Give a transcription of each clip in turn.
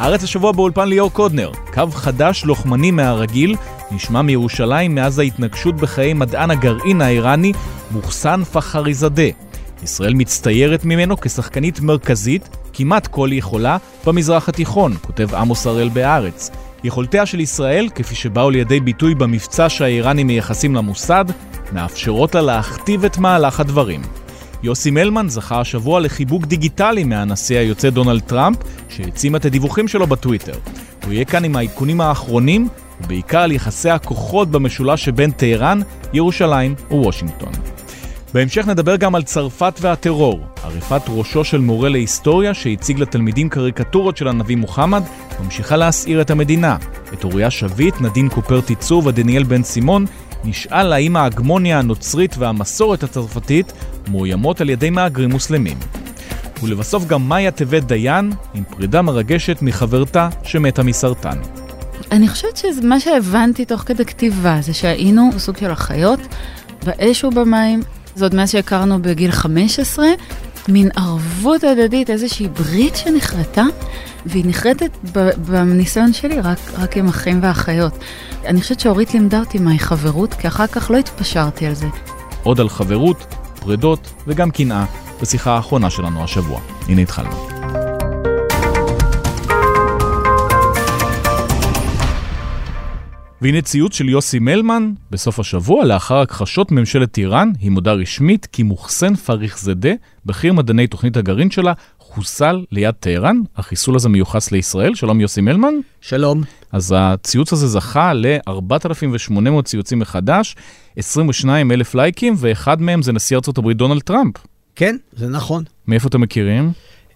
הארץ השבוע באולפן ליאור קודנר. קו חדש לוחמני מהרגיל נשמע מירושלים מאז ההתנגשות בחיי מדען הגרעין האיראני מוחסן פחריזדה. ישראל מצטיירת ממנו כשחקנית מרכזית, כמעט כל יכולה, במזרח התיכון, כותב עמוס הראל בארץ. יכולתיה של ישראל, כפי שבאו לידי ביטוי במבצע שהאיראנים מייחסים למוסד, מאפשרות לה להכתיב את מהלך הדברים. יוסי מלמן זכה השבוע לחיבוק דיגיטלי מהנשיא היוצא דונלד טראמפ, שהעצים את הדיווחים שלו בטוויטר. הוא יהיה כאן עם העדכונים האחרונים, ובעיקר על יחסי הכוחות במשולש שבין טהרן, ירושלים ווושינגטון. בהמשך נדבר גם על צרפת והטרור, עריפת ראשו של מורה להיסטוריה שהציג לתלמידים קריקטורות של הנביא מוחמד, ממשיכה להסעיר את המדינה. את אוריה שביט, נדין קופר תיצור ודניאל בן סימון נשאל האם ההגמוניה הנוצרית והמסורת הצרפתית מאוימות על ידי מהגרים מוסלמים. ולבסוף גם מאיה טבת דיין עם פרידה מרגשת מחברתה שמתה מסרטן. אני חושבת שמה שהבנתי תוך כדי כתיבה זה שהיינו בסוג של החיות, באש ובמים, זאת מאז שהכרנו בגיל 15, מין ערבות הדדית, איזושהי ברית שנחרטה, והיא נחרטת בניסיון שלי רק עם אחים ואחיות. אני חושבת שאורית לימדה אותי מהי חברות, כי אחר כך לא התפשרתי על זה. עוד על חברות, פרדות וגם קנאה, בשיחה האחרונה שלנו השבוע. הנה התחלנו. והנה ציוץ של יוסי מלמן, בסוף השבוע, לאחר הכחשות ממשלת איראן, היא מודה רשמית כי מוחסן פריזדה, בכיר מדעני תוכנית הגרעין שלה, חוסל ליד טהרן. החיסול הזה מיוחס לישראל. שלום יוסי מלמן. שלום. אז הציוץ הזה זכה ל-4,800 ציוצים מחדש, 22,000 לייקים, ואחד מהם זה נשיא ארצות הברית דונלד טראמפ. כן, זה נכון. מאיפה אתם מכירים?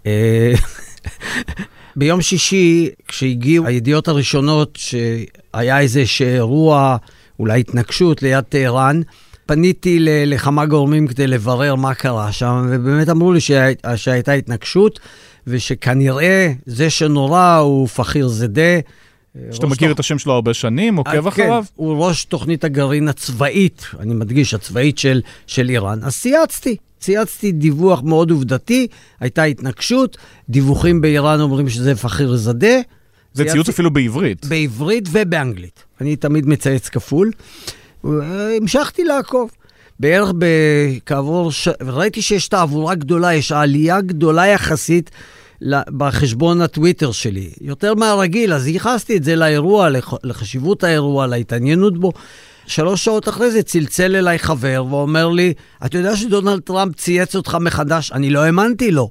ביום שישי, כשהגיעו הידיעות הראשונות שהיה איזה אירוע, אולי התנגשות ליד טהרן, פניתי לכמה גורמים כדי לברר מה קרה שם, ובאמת אמרו לי שהייתה התנגשות, ושכנראה זה שנורא הוא פחריזדה. שאתה מכיר את השם שלו הרבה שנים, עוקב אחריו? כן, הוא ראש תוכנית הגרעין הצבאית, אני מדגיש, הצבאית של איראן. אז צייצתי דיווח מאוד עובדתי, הייתה התנגשות, דיווחים באיראן אומרים שזה פחריזדה. זה ציוץ אפילו בעברית. בעברית ובאנגלית. אני תמיד מצייץ כפול. המשכתי לעקוב. בערך כעבור, ראיתי שיש תעבורה גדולה, יש עלייה גדולה יחסית בחשבון הטוויטר שלי. יותר מהרגיל, אז ייחסתי את זה לאירוע, לחשיבות האירוע, להתעניינות בו. 3 שעות אחרי זה צלצל אליי חבר ואומר לי, אתה יודע שדונלד טראמפ צייץ אותך מחדש? אני לא האמנתי לו.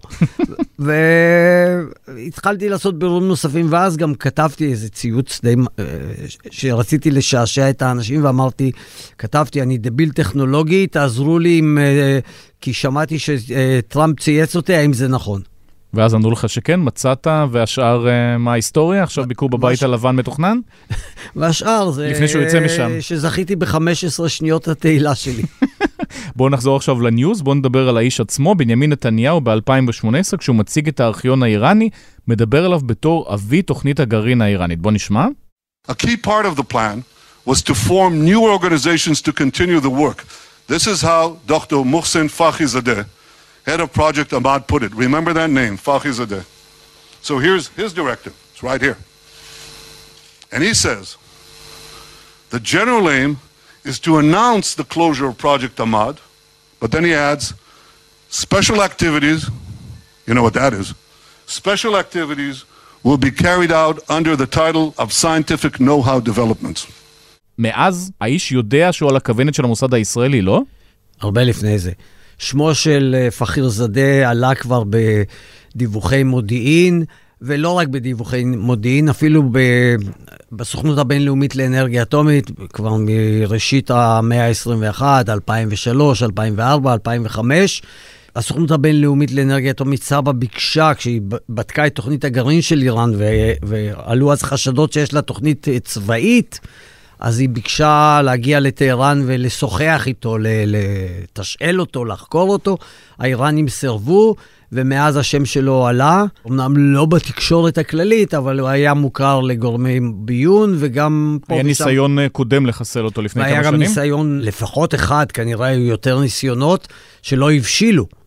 והתחלתי לעשות בירורים נוספים, ואז גם כתבתי איזה ציוץ די, שרציתי לשעשע את האנשים, ואמרתי, כתבתי, אני דביל טכנולוגי, תעזרו לי, כי שמעתי שטראמפ צייץ אותי, האם זה נכון? ואז ענו לך שכן, מצאת, והשאר מה ההיסטוריה? עכשיו ביקור בבית הלבן מתוכנן? והשאר זה... לפני שהוא יצא משם. שזכיתי ב-15 שניות התהילה שלי. בואו נחזור עכשיו לניוז, בואו נדבר על האיש עצמו. בנימין נתניהו ב-2018, כשהוא מציג את הארכיון האיראני, מדבר עליו בתור אבי תוכנית הגרעין האיראנית. בואו נשמע. A key part of the plan was to form new organizations to continue the work. This is how Dr. Mohsen Fakhrizadeh, head of Project Ahmad, put it. Remember that name, Fakhrizadeh. So here's his directive. It's right here. And he says, the general aim is to announce the closure of Project Ahmad, but then he adds, special activities, you know what that is, special activities will be carried out under the title of Scientific Know-How Developments. מאז, האיש יודע שהוא על הכוונת של המוסד הישראלי, לא? הרבה לפני זה. שמו של פחריזדה עלה כבר בדיווחי מודיעין, ולא רק בדיווחי מודיעין, אפילו בסוכנות הבינלאומית לאנרגיה אטומית, כבר מראשית המאה ה-21, 2003, 2004, 2005. הסוכנות הבינלאומית לאנרגיה אטומית סבא ביקשה, כשהיא בדקה את תוכנית הגרעין של איראן, ועלו אז חשדות שיש לה תוכנית צבאית, אז היא ביקשה להגיע לטהרן ולשוחח איתו, לתשאל אותו, לחקור אותו. האיראנים סרבו, ומאז השם שלו עלה. אמנם לא בתקשורת הכללית, אבל הוא היה מוכר לגורמי ביון, וגם... היה ניסיון קודם לחסל אותו לפני כמה שנים? והיה גם ניסיון, לפחות אחד, כנראה היו יותר ניסיונות, שלא הבשילו.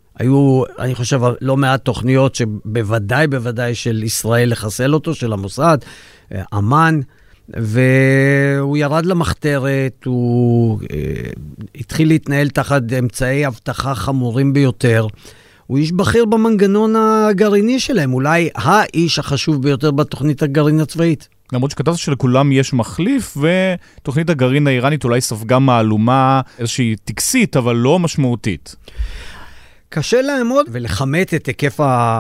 היו, אני חושב, לא מעט תוכניות שבוודאי של ישראל לחסל אותו, של המוסד, אמן, והוא ירד למחתרת, הוא התחיל להתנהל תחת אמצעי הבטחה חמורים ביותר. הוא איש בכיר במנגנון הגרעיני שלהם, אולי האיש החשוב ביותר בתוכנית הגרעין הצבאית. למרות שכתבת שלכולם יש מחליף, ותוכנית הגרעין האיראנית אולי ספגה מהלומה איזושהי טקסית, אבל לא משמעותית. קשה לעמוד ולחמת את היקף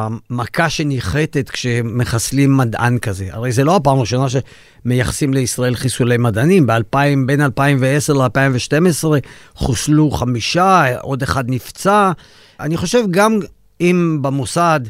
המכה שנחתת כשמחסלים מדען כזה. הרי זה לא הפעם הראשונה שמייחסים לישראל חיסולי מדענים. בין 2010 ל-2012 חוסלו 5, עוד אחד נפצע. אני חושב גם אם במוסד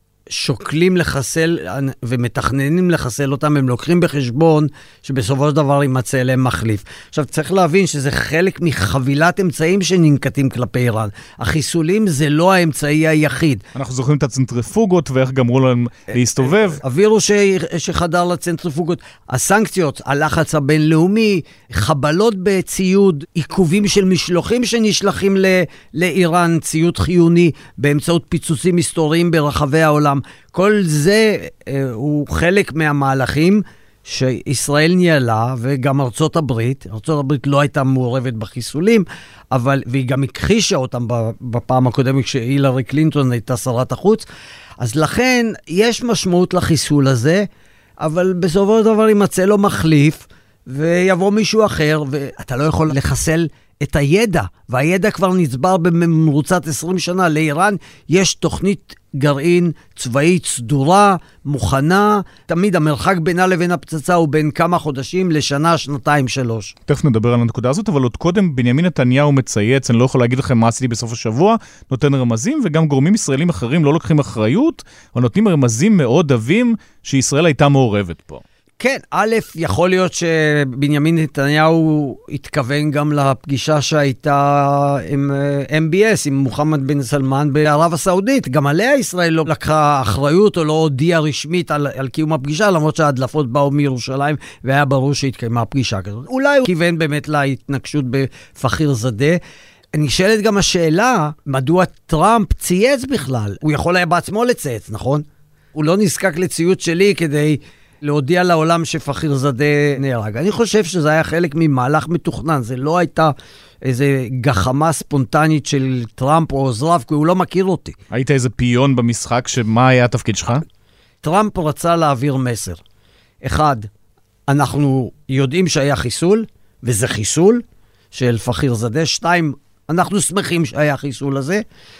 שוקלים לחסל ומתכננים לחסל אותם, הם לוקחים בחשבון שבסופו של דבר יימצא להם מחליף. עכשיו, צריך להבין שזה חלק מחבילת אמצעים שננקטים כלפי איראן. החיסולים זה לא האמצעי היחיד. אנחנו זוכרים את הצנטריפוגות ואיך גמרו להם להסתובב. אווירו שחדר לצנטריפוגות, הסנקציות, הלחץ הבינלאומי, חבלות בציוד, עיכובים של משלוחים שנשלחים לאיראן, ציוד חיוני באמצעות פיצוצים היסטוריים ברחבי העולם. כל זה הוא חלק מהמהלכים שישראל ניהלה, וגם ארצות הברית לא הייתה מעורבת בחיסולים, והיא גם הכחישה אותם בפעם הקודמת כשהילרי קלינטון הייתה שרת החוץ. אז לכן יש משמעות לחיסול הזה, אבל בסופו של דבר יימצא לו מחליף, ויבוא מישהו אחר, ואתה לא יכול לחסל את הידע, והידע כבר נצבר במרוצת 20 שנה. לאיראן יש תוכנית גרעין צבאית סדורה, מוכנה, תמיד המרחק בינה לבין הפצצה הוא בין כמה חודשים לשנה, שנתיים, 3. תכף נדבר על הנקודה הזאת, אבל עוד קודם בנימין נתניהו מצייץ, אני לא יכול להגיד לכם מה עשיתי בסוף השבוע, נותן רמזים, וגם גורמים ישראלים אחרים לא לוקחים אחריות, אבל נותנים רמזים מאוד עבים שישראל הייתה מעורבת פה. כן, א', יכול להיות שבנימין נתניהו התכוון גם לפגישה שהייתה עם MBS, עם מוחמד בן סלמן בערב הסעודית. גם עליה ישראל לא לקחה אחריות או לא הודיעה רשמית על קיום הפגישה, למרות שההדלפות באו מירושלים והיה ברור שהתקיימה הפגישה כזאת. אולי הוא כיוון באמת להתנגשות בפחיר זדה. נשאלת גם השאלה, מדוע טראמפ צייץ בכלל? הוא יכול היה בעצמו לצייץ, נכון? הוא לא נזקק לציוץ שלי כדי להודיע לעולם שפחיר זדה נהרג. אני חושב שזה היה חלק ממהלך מתוכנן, זה לא הייתה איזה גחמה ספונטנית של טראמפ או עוזריו, כי הוא לא מכיר אותי. היית איזה פיון במשחק, שמה היה התפקיד שלך? טראמפ רצה להעביר מסר. 1, אנחנו יודעים שהיה חיסול, וזה חיסול של פחיר זדה. 2, אנחנו שמחים שהיה חיסול הזה.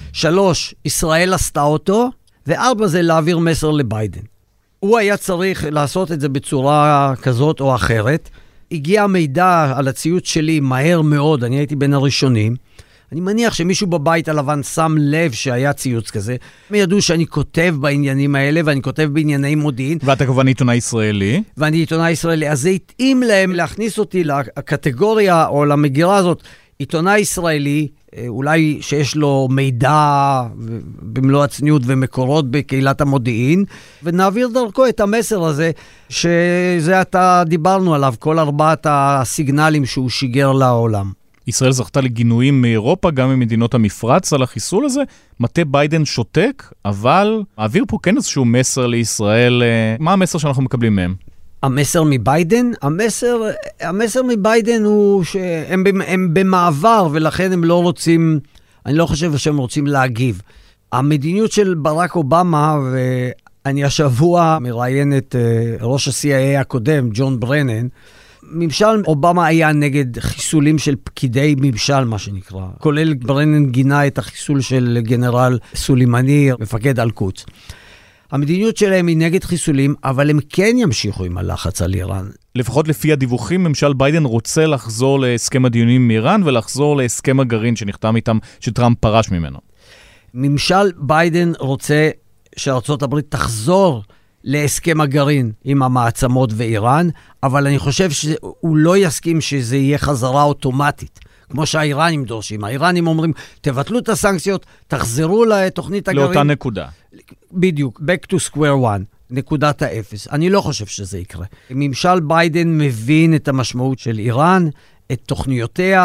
3, ישראל עשתה אותו. ו4, זה להעביר מסר לביידן. הוא היה צריך לעשות את זה בצורה כזאת או אחרת. הגיע המידע על הציוץ שלי מהר מאוד, אני הייתי בין הראשונים. אני מניח שמישהו בבית הלבן שם לב שהיה ציוץ כזה. הם ידעו שאני כותב בעניינים האלה, ואני כותב בענייני מודיעין. ואתה כמובן עיתונאי ישראלי. ואני עיתונאי ישראלי, אז זה התאים להם להכניס אותי לקטגוריה או למגירה הזאת. עיתונאי ישראלי, אולי שיש לו מידע במלוא הצניעות ומקורות בקהילת המודיעין, ונעביר דרכו את המסר הזה, שזה אתה דיברנו עליו, כל 4 הסיגנלים שהוא שיגר לעולם. ישראל זכתה לגינויים מאירופה, גם ממדינות המפרץ על החיסול הזה. מטה ביידן שותק, אבל מעביר פה כן איזשהו מסר לישראל. מה המסר שאנחנו מקבלים מהם? המסר מביידן? המסר מביידן הוא שהם במעבר, ולכן הם לא רוצים, אני לא חושב שהם רוצים להגיב. המדיניות של ברק אובמה, ואני השבוע מראיין את ראש ה-CIA הקודם, ג'ון ברנן, ממשל אובמה היה נגד חיסולים של פקידי ממשל, מה שנקרא. כולל ברנן גינה את החיסול של גנרל סולימני, מפקד אל-קודס. המדיניות שלהם היא נגד חיסולים, אבל הם כן ימשיכו עם הלחץ על איראן. לפחות לפי הדיווחים, ממשל ביידן רוצה לחזור להסכם הדיונים מאיראן, ולחזור להסכם הגרעין שנחתם איתם, שטראמפ פרש ממנו. ממשל ביידן רוצה שארצות הברית תחזור להסכם הגרעין עם המעצמות ואיראן, אבל אני חושב שהוא לא יסכים שזה יהיה חזרה אוטומטית. כמו שהאיראנים דורשים. האיראנים אומרים, תבטלו את הסנקציות, תחזרו לתוכנית הגרעין. לאותה נקודה. בדיוק, back to square one, נקודת האפס. אני לא חושב שזה יקרה. ממשל ביידן מבין את המשמעות של איראן, את תוכניותיה,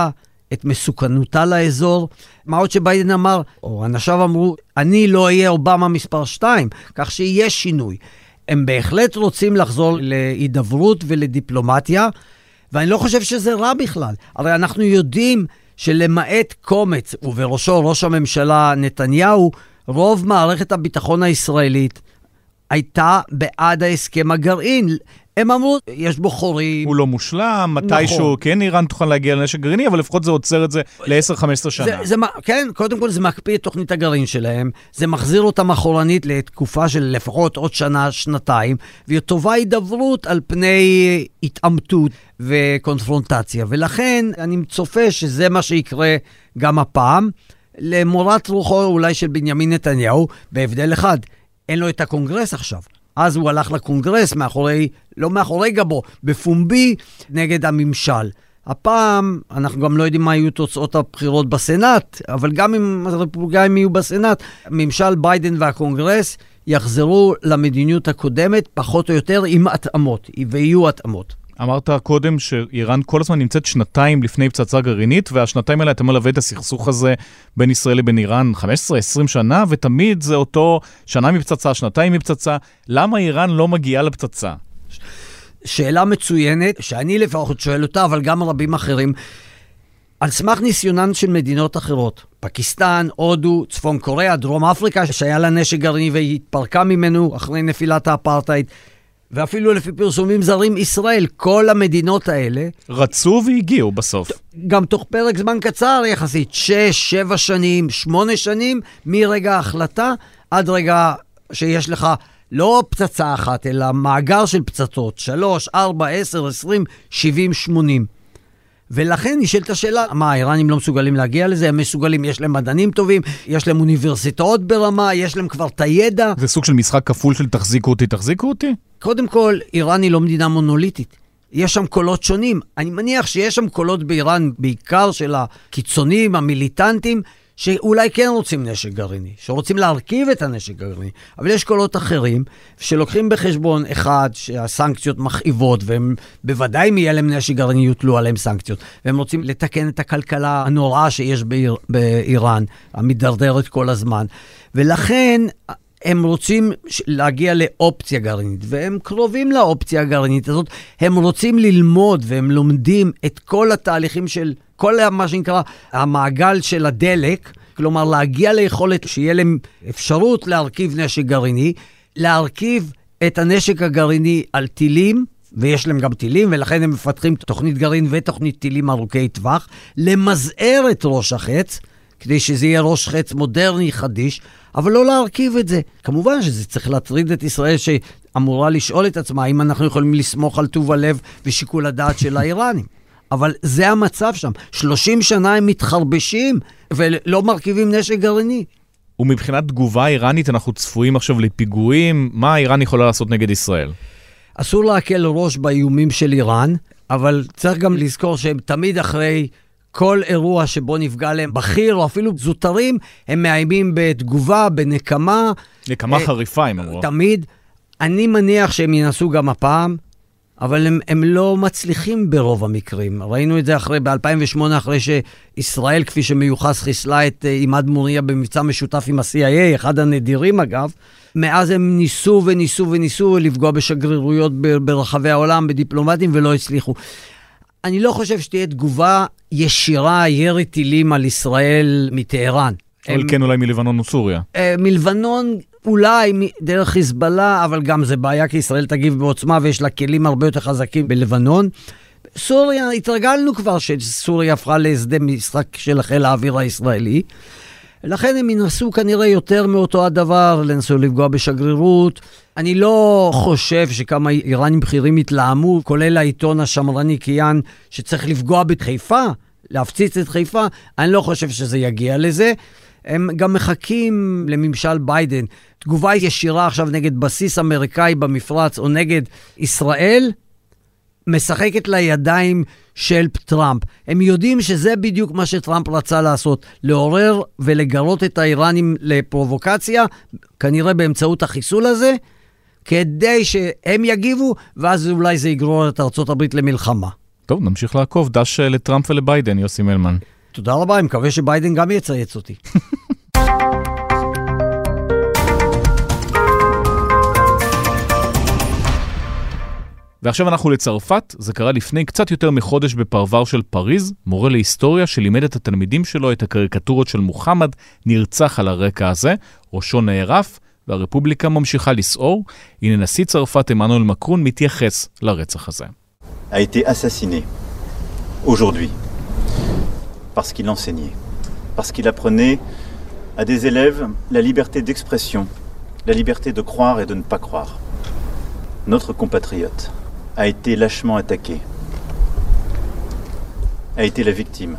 את מסוכנותה לאזור. מה עוד שביידן אמר, או אנשיו אמרו, אני לא אהיה אובמה מספר 2, כך שיהיה שינוי. הם בהחלט רוצים לחזור להידברות ולדיפלומטיה, ואני לא חושב שזה רע בכלל. הרי אנחנו יודעים שלמעט קומץ, ובראשו ראש הממשלה נתניהו, רוב מערכת הביטחון הישראלית הייתה בעד ההסכם הגרעין. הם אמרו, יש בו חורים. הוא לא מושלם, מתישהו כן איראן תוכל להגיע לנשק גרעיני, אבל לפחות זה עוצר את זה ל-10-15 שנה. כן, קודם כל זה מקפיא את תוכנית הגרעין שלהם, זה מחזיר אותם אחורנית לתקופה של לפחות עוד שנה, שנתיים, וטובה הידברות על פני התעמתות וקונפרונטציה. ולכן אני צופה שזה מה שיקרה גם הפעם, למורת רוחו אולי של בנימין נתניהו, בהבדל אחד, אין לו את הקונגרס עכשיו. אז הוא הלך לקונגרס לא מאחורי גבו, בפומבי נגד הממשל. הפעם, אנחנו גם לא יודעים מה יהיו תוצאות הבחירות בסנאט, אבל גם אם הרפובליקאים יהיו בסנאט, ממשל ביידן והקונגרס יחזרו למדיניות הקודמת, פחות או יותר עם התאמות, ויהיו התאמות. אמרת קודם שאיראן כל הזמן נמצאת שנתיים לפני פצצה גרעינית, והשנתיים האלה אתה מלווה את הסכסוך הזה בין ישראל לבין איראן 15-20 שנה, ותמיד זה אותו שנה מפצצה, שנתיים מפצצה. למה איראן לא מגיעה לפצצה? שאלה מצוינת, שאני לפחות שואל אותה, אבל גם רבים אחרים. על סמך ניסיונן של מדינות אחרות, פקיסטן, הודו, צפון קוריאה, דרום אפריקה, שהיה לה נשק גרעיני והתפרקה ממנו אחרי נפילת האפרטהייד, ואפילו לפי פרסומים זרים, ישראל, כל המדינות האלה רצו והגיעו בסוף. גם תוך פרק זמן קצר יחסית, 6, 7 שנים, 8 שנים, מרגע ההחלטה עד רגע שיש לך לא פצצה אחת, אלא מאגר של פצצות, 3, 4, 10, 20, 70, 80. ולכן נשאלת השאלה, מה, האיראנים לא מסוגלים להגיע לזה? הם מסוגלים, יש להם מדענים טובים, יש להם אוניברסיטאות ברמה, יש להם כבר את הידע. זה סוג של משחק כפול של תחזיקו אותי? קודם כל, איראן היא לא מדינה מונוליטית. יש שם קולות שונים. אני מניח שיש שם קולות באיראן, בעיקר של הקיצונים, המיליטנטים, שאולי כן רוצים נשק גרעיני, שרוצים להרכיב את הנשק הגרעיני, אבל יש קולות אחרים שלוקחים בחשבון אחד שהסנקציות מכאיבות, והם בוודאי אם יהיה להם נשק גרעיני יוטלו עליהם סנקציות, והם רוצים לתקן את הכלכלה הנוראה שיש באיראן, המדרדרת כל הזמן, ולכן הם רוצים להגיע לאופציה גרעינית, והם קרובים לאופציה הגרעינית הזאת, הם רוצים ללמוד, והם לומדים את כל התהליכים של כל מה שנקרא המעגל של הדלק, כלומר להגיע ליכולת שיהיה להם אפשרות להרכיב נשק גרעיני, להרכיב את הנשק הגרעיני על טילים, ויש להם גם טילים, ולכן הם מפתחים תוכנית גרעין ותוכנית טילים ארוכי טווח, למזער את ראש החץ, כדי שזה יהיה ראש חץ מודרני חדיש, אבל לא להרכיב את זה. כמובן שזה צריך להטריד את ישראל שאמורה לשאול את עצמה, אם אנחנו יכולים לסמוך על טוב הלב ושיקול הדעת של האיראנים. אבל זה המצב שם. 30 שנה הם מתחרבשים ולא מרכיבים נשק גרעיני. ומבחינת תגובה איראנית אנחנו צפויים עכשיו לפיגועים. מה איראן יכולה לעשות נגד ישראל? אסור להקל ראש באיומים של איראן, אבל צריך גם לזכור שהם תמיד אחרי כל אירוע שבו נפגע להם בכיר או אפילו זוטרים, הם מאיימים בתגובה, בנקמה. נקמה חריפה, הם אמרו. תמיד. אני מניח שהם ינסו גם הפעם, אבל הם לא מצליחים ברוב המקרים. ראינו את זה ב-2008, אחרי שישראל, כפי שמיוחס, חיסלה את עימאד מוריה במבצע משותף עם ה-CIA, אחד הנדירים אגב. מאז הם ניסו לפגוע בשגרירויות ברחבי העולם, בדיפלומטים, ולא הצליחו. אני לא חושב שתהיה תגובה ישירה, ירי טילים על ישראל מטהרן. אבל כן, אולי מלבנון וסוריה. מלבנון אולי דרך חיזבאללה, אבל גם זה בעיה, כי ישראל תגיב בעוצמה ויש לה כלים הרבה יותר חזקים בלבנון. סוריה, התרגלנו כבר שסוריה הפכה לשדה משחק של חיל האוויר הישראלי, לכן הם ינסו כנראה יותר מאותו הדבר, לנסו לפגוע בשגרירות. אני לא חושב שכמה איראנים בכירים התלהמו, כולל העיתון השמרני קיאן, שצריך לפגוע בחיפה, להפציץ את חיפה, אני לא חושב שזה יגיע לזה. הם גם מחכים לממשל ביידן. תגובה ישירה עכשיו נגד בסיס אמריקאי במפרץ או נגד ישראל, משחקת לידיים של טראמפ. הם יודעים שזה בדיוק מה שטראמפ רצה לעשות, לעורר ולגרות את האיראנים לפרובוקציה, כנראה באמצעות החיסול הזה, כדי שהם יגיבו, ואז אולי זה יגרור את ארצות הברית למלחמה. טוב, נמשיך לעקוב. דש לטראמפ ולביידן, יוסי מלמן. תודה רבה, אני מקווה שביידן גם יצייץ אותי. ועכשיו אנחנו לצרפת, זה קרה לפני קצת יותר מחודש בפרבר של פריז, מורה להיסטוריה שלימד את התלמידים שלו את הקריקטורות של מוחמד, נרצח על הרקע הזה, ראשו נערף, והרפובליקה ממשיכה לסעור. הנה נשיא צרפת עמנואל מקרון מתייחס לרצח הזה. A été assassiné aujourd'hui parce qu'il enseignait, parce qu'il apprenait à des élèves la liberté d'expression, la liberté de croire et de ne pas croire. Notre compatriote a été lâchement attaqué, a été la victime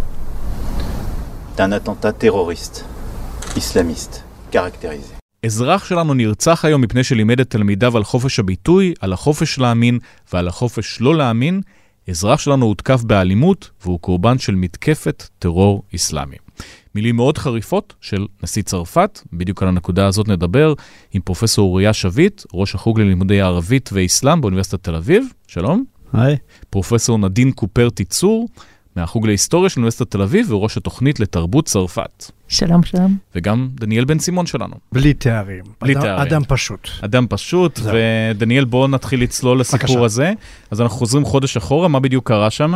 d'un attentat terroriste, islamiste, caractérisé. אזרח שלנו נרצח היום מפני שלימד את תלמידיו על חופש הביטוי, על החופש להאמין ועל החופש לא להאמין. אזרח שלנו הותקף באלימות והוא קורבן של מתקפת טרור אסלאמי. מילים מאוד חריפות של נשיא צרפת, בדיוק על הנקודה הזאת נדבר עם פרופסור אוריה שביט, ראש החוג ללימודי הערבית ואסלאם באוניברסיטת תל אביב. שלום. היי. פרופסור נדין קופר תיצור, מהחוג להיסטוריה של אוניברסיטת תל אביב וראש התוכנית לתרבות צרפת. שלום, שלום. וגם דניאל בן סימון שלנו. בלי תארים. אדם פשוט. אדם פשוט, ודניאל בואו נתחיל לצלול לסיפור הזה. אז אנחנו חוזרים חודש אחורה, מה בדיוק קרה שם?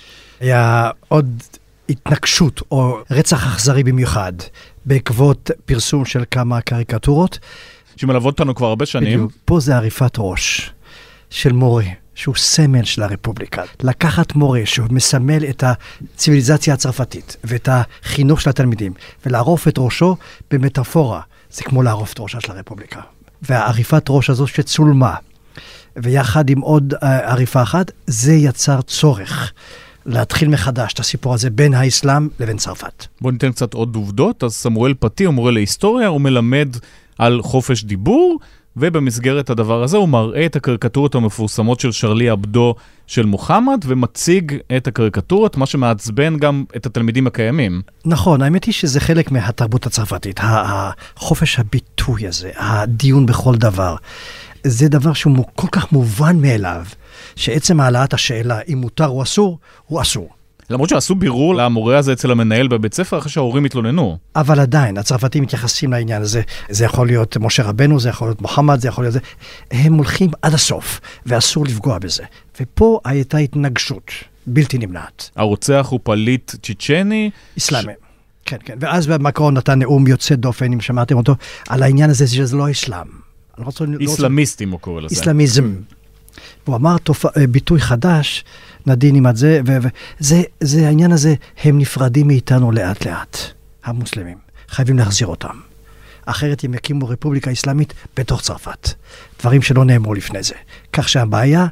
היה עוד התנגשות או רצח אכזרי במיוחד, בעקבות פרסום של כמה קריקטורות. שמלוות אותנו כבר הרבה שנים. בדיוק, פה זה עריפת ראש של מורה. שהוא סמל של הרפובליקה. לקחת מורה שהוא מסמל את הציביליזציה הצרפתית ואת החינוך של התלמידים, ולערוף את ראשו במטאפורה. זה כמו לערוף את ראשה של הרפובליקה. והעריפת ראש הזו שצולמה, ויחד עם עוד עריפה אחת, זה יצר צורך להתחיל מחדש את הסיפור הזה בין האסלאם לבין צרפת. בואו ניתן קצת עוד עובדות. אז סמואל פטי הוא מורה להיסטוריה, הוא מלמד על חופש דיבור, ובמסגרת הדבר הזה הוא מראה את הקריקטורות המפורסמות של שרלי אבדו של מוחמד, ומציג את הקריקטורות, מה שמעצבן גם את התלמידים הקיימים. נכון, האמת היא שזה חלק מהתרבות הצרפתית, החופש הביטוי הזה, הדיון בכל דבר. זה דבר שהוא כל כך מובן מאליו, שעצם העלאת השאלה אם מותר או אסור, הוא אסור. למרות שעשו בירור למורה הזה אצל המנהל בבית ספר, אחרי שההורים התלוננו. אבל עדיין, הצרפתים מתייחסים לעניין הזה. זה יכול להיות משה רבנו, זה יכול להיות מוחמד, זה יכול להיות זה. הם הולכים עד הסוף, ואסור לפגוע בזה. ופה הייתה התנגשות בלתי נמנעת. הרוצח הוא פליט צ'צ'ני. אסלאמי. כן, כן. ואז מקרון נתן נאום יוצא דופן, אם שמעתם אותו, על העניין הזה שזה לא אסלאם. איסלאמיסטים הוא קורא לזה. איסלאמיזם. הוא אמר ביטוי חדש, נדין עם את זה, וזה העניין הזה, הם נפרדים מאיתנו לאט לאט, המוסלמים. חייבים להחזיר אותם. אחרת הם יקימו רפובליקה אסלאמית בתוך צרפת. דברים שלא נאמרו לפני זה. כך שהבעיה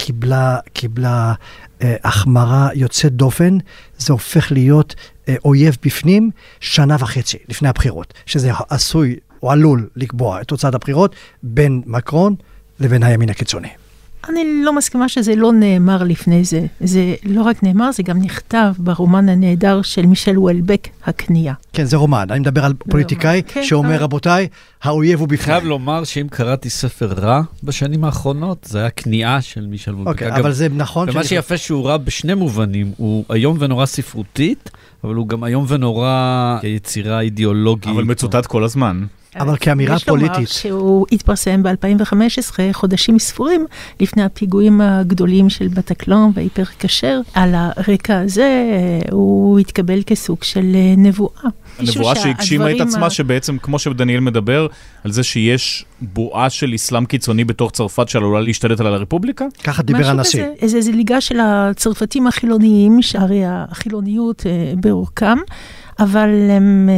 קיבלה החמרה יוצאת דופן, זה הופך להיות אויב בפנים 1.5 שנה לפני הבחירות, שזה עשוי או עלול לקבוע את תוצאת הבחירות בין מקרון לבין הימין הקיצוני. אני לא מסכימה שזה לא נאמר לפני זה. זה לא רק נאמר, זה גם נכתב ברומן הנהדר של מישל וולבק, הכניעה. כן, זה רומן. אני מדבר על פוליטיקאי שאומר, רבותיי, האויב הוא בפנים. חייב לומר שאם קראתי ספר רע בשנים האחרונות, זה היה כניעה של מישל וולבק. אוקיי, אבל זה נכון. ומה שיפה שהוא רע בשני מובנים, הוא היום ונורא ספרותית, אבל הוא גם היום ונורא יצירה אידיאולוגית. אבל מצוטט כל הזמן. אבל כאמירה פוליטית. יש לומר שהוא התפרסם ב-2015, חודשים ספורים, לפני הפיגועים הגדולים של בטקלון והיפר כשר. על הרקע הזה הוא התקבל כסוג של נבואה. הנבואה שהגשימה את עצמה, שבעצם, כמו שדניאל מדבר, על זה שיש בועה של אסלאם קיצוני בתוך צרפת שעלולה להשתלט על הרפובליקה? ככה דיבר הנשיא. זה ליגה של הצרפתים החילוניים, שהרי החילוניות באורכם, אבל הם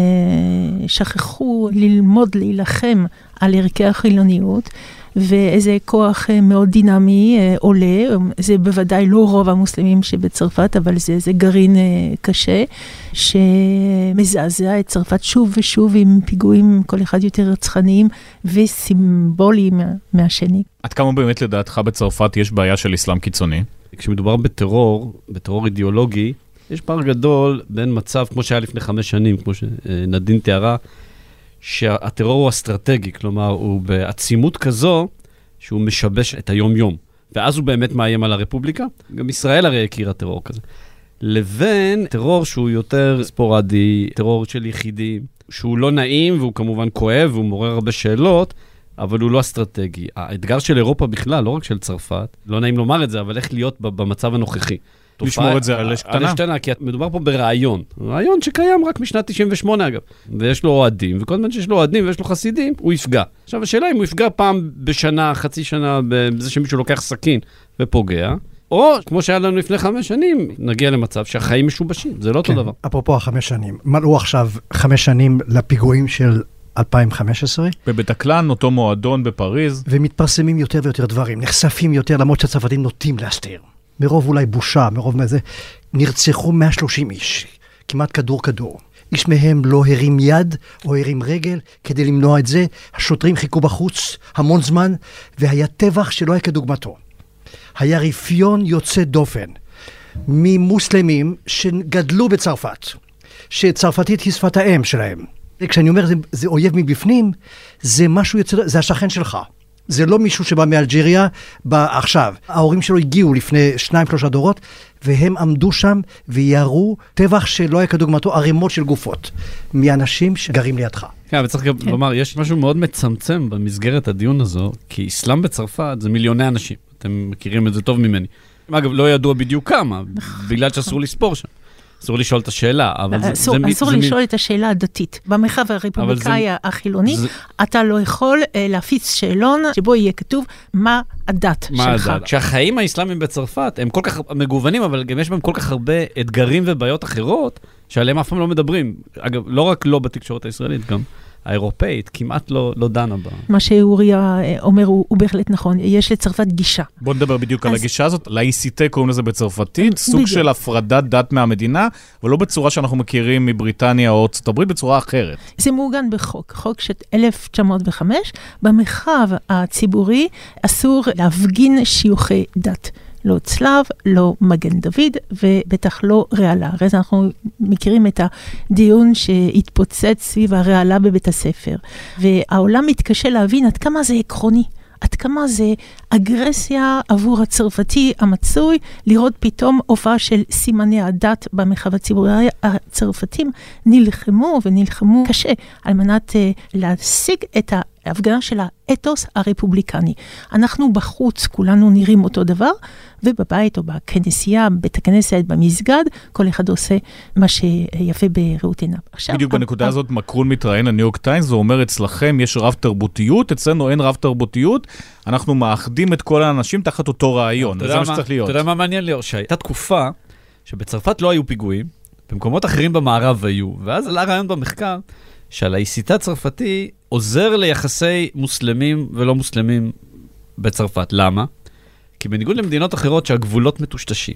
שכחו ללמוד, להילחם על ערכי החילוניות, ואיזה כוח מאוד דינמי עולה, זה בוודאי לא רוב המוסלמים שבצרפת, אבל זה גרעין קשה, שמזעזע את צרפת שוב ושוב עם פיגועים כל אחד יותר רצחניים וסימבוליים מהשני. עד כמה באמת לדעתך בצרפת יש בעיה של אסלאם קיצוני? כשמדובר בטרור אידיאולוגי, יש פער גדול בין מצב, כמו שהיה לפני 5 שנים, כמו שנדין תיארה, שהטרור הוא אסטרטגי, כלומר, הוא בעצימות כזו, שהוא משבש את היום-יום. ואז הוא באמת מאיים על הרפובליקה. גם ישראל הרי הכירה טרור כזה. לבין טרור שהוא יותר ספורדי, טרור של יחידים, שהוא לא נעים והוא כמובן כואב והוא מעורר הרבה שאלות, אבל הוא לא אסטרטגי. האתגר של אירופה בכלל, לא רק של צרפת, לא נעים לומר את זה, אבל איך להיות במצב הנוכחי. לשמור את זה על השתנה. על השתנה, כי מדובר פה ברעיון. רעיון שקיים רק משנת 98 אגב. ויש לו אוהדים, וכל זמן שיש לו אוהדים ויש לו חסידים, הוא יפגע. עכשיו השאלה אם הוא יפגע פעם בשנה, חצי שנה, בזה שמישהו לוקח סכין ופוגע, או כמו שהיה לנו לפני 5 שנים, נגיע למצב שהחיים משובשים. זה לא אותו דבר. אפרופו 5 שנים. מלאו עכשיו 5 שנים לפיגועים של 2015. בבטקלן, אותו מועדון בפריז. ומתפרסמים יותר ויותר דברים, נחשפים יותר, למרות שהצרפתים נוטים להסתיר. מרוב אולי בושה, מרוב מזה, נרצחו 130 איש, כמעט כדור. איש מהם לא הרים יד או הרים רגל כדי למנוע את זה. השוטרים חיכו בחוץ המון זמן, והיה טבח שלא היה כדוגמתו. היה רפיון יוצא דופן ממוסלמים שגדלו בצרפת, שצרפתית היא שפת האם שלהם. כשאני אומר זה אויב מבפנים, זה משהו יוצא, זה השכן שלך. זה לא מישהו שבא מאלג'יריה, עכשיו. ההורים שלו הגיעו לפני 2-3 דורות, והם עמדו שם ויראו טבח שלא היה כדוגמתו, ערימות של גופות, מאנשים שגרים לידך. כן, אבל צריך לומר, יש משהו מאוד מצמצם במסגרת הדיון הזו, כי אסלאם בצרפת זה מיליוני אנשים. אתם מכירים את זה טוב ממני. אגב, לא ידוע בדיוק כמה, בגלל שאסור לספור שם. אסור לשאול את השאלה, אבל אסור לשאול את השאלה הדתית. במרחב הרפובליקאי החילוני, אתה לא יכול להפיץ שאלון שבו יהיה כתוב מה הדת שלך. כשהחיים האסלאמיים בצרפת הם כל כך מגוונים, אבל גם יש בהם כל כך הרבה אתגרים ובעיות אחרות, שעליהם אף פעם לא מדברים. אגב, לא רק לא בתקשורת הישראלית, גם האירופאית כמעט לא דנה בה. מה שאוריה אומר הוא בהחלט נכון, יש לצרפת גישה. בוא נדבר בדיוק על הגישה הזאת, לאיסיטה קוראים לזה בצרפתית, סוג של הפרדת דת מהמדינה, ולא בצורה שאנחנו מכירים מבריטניה או ארצות הברית, בצורה אחרת. זה מעוגן בחוק, חוק של 1905, במרחב הציבורי אסור להפגין שיוכי דת. לא צלב, לא מגן דוד, ובטח לא רעלה. הרי אנחנו מכירים את הדיון שהתפוצץ סביב הרעלה בבית הספר. והעולם מתקשה להבין עד כמה זה עקרוני, עד כמה זה אגרסיה עבור הצרפתי המצוי, לראות פתאום הופעה של סימני הדת במרחב הציבורי. הצרפתים נלחמו ונלחמו קשה על מנת להשיג את ההפגנה של האתוס הרפובליקני. אנחנו בחוץ, כולנו נראים אותו דבר, ובבית או בכנסייה, בית הכנסת, במסגד, כל אחד עושה מה שיפה בראות עיניו. בדיוק בנקודה הזאת, מקרון מתראיין לניו יורק טיימס, ואומר אצלכם יש רב תרבותיות, אצלנו אין רב תרבותיות, אנחנו מאחדים את כל האנשים תחת אותו רעיון, וזה מה שצריך להיות. אתה יודע מה מעניין לי? שהייתה תקופה שבצרפת לא היו פיגועים, במקומות אחרים במערב היו, ואז עלה רעיון במחקר, שעל האיסיטה הצרפתי עוזר ליחסי מוסלמים ולא מוסלמים בצרפת. למה? כי בניגוד למדינות אחרות שהגבולות מטושטשים,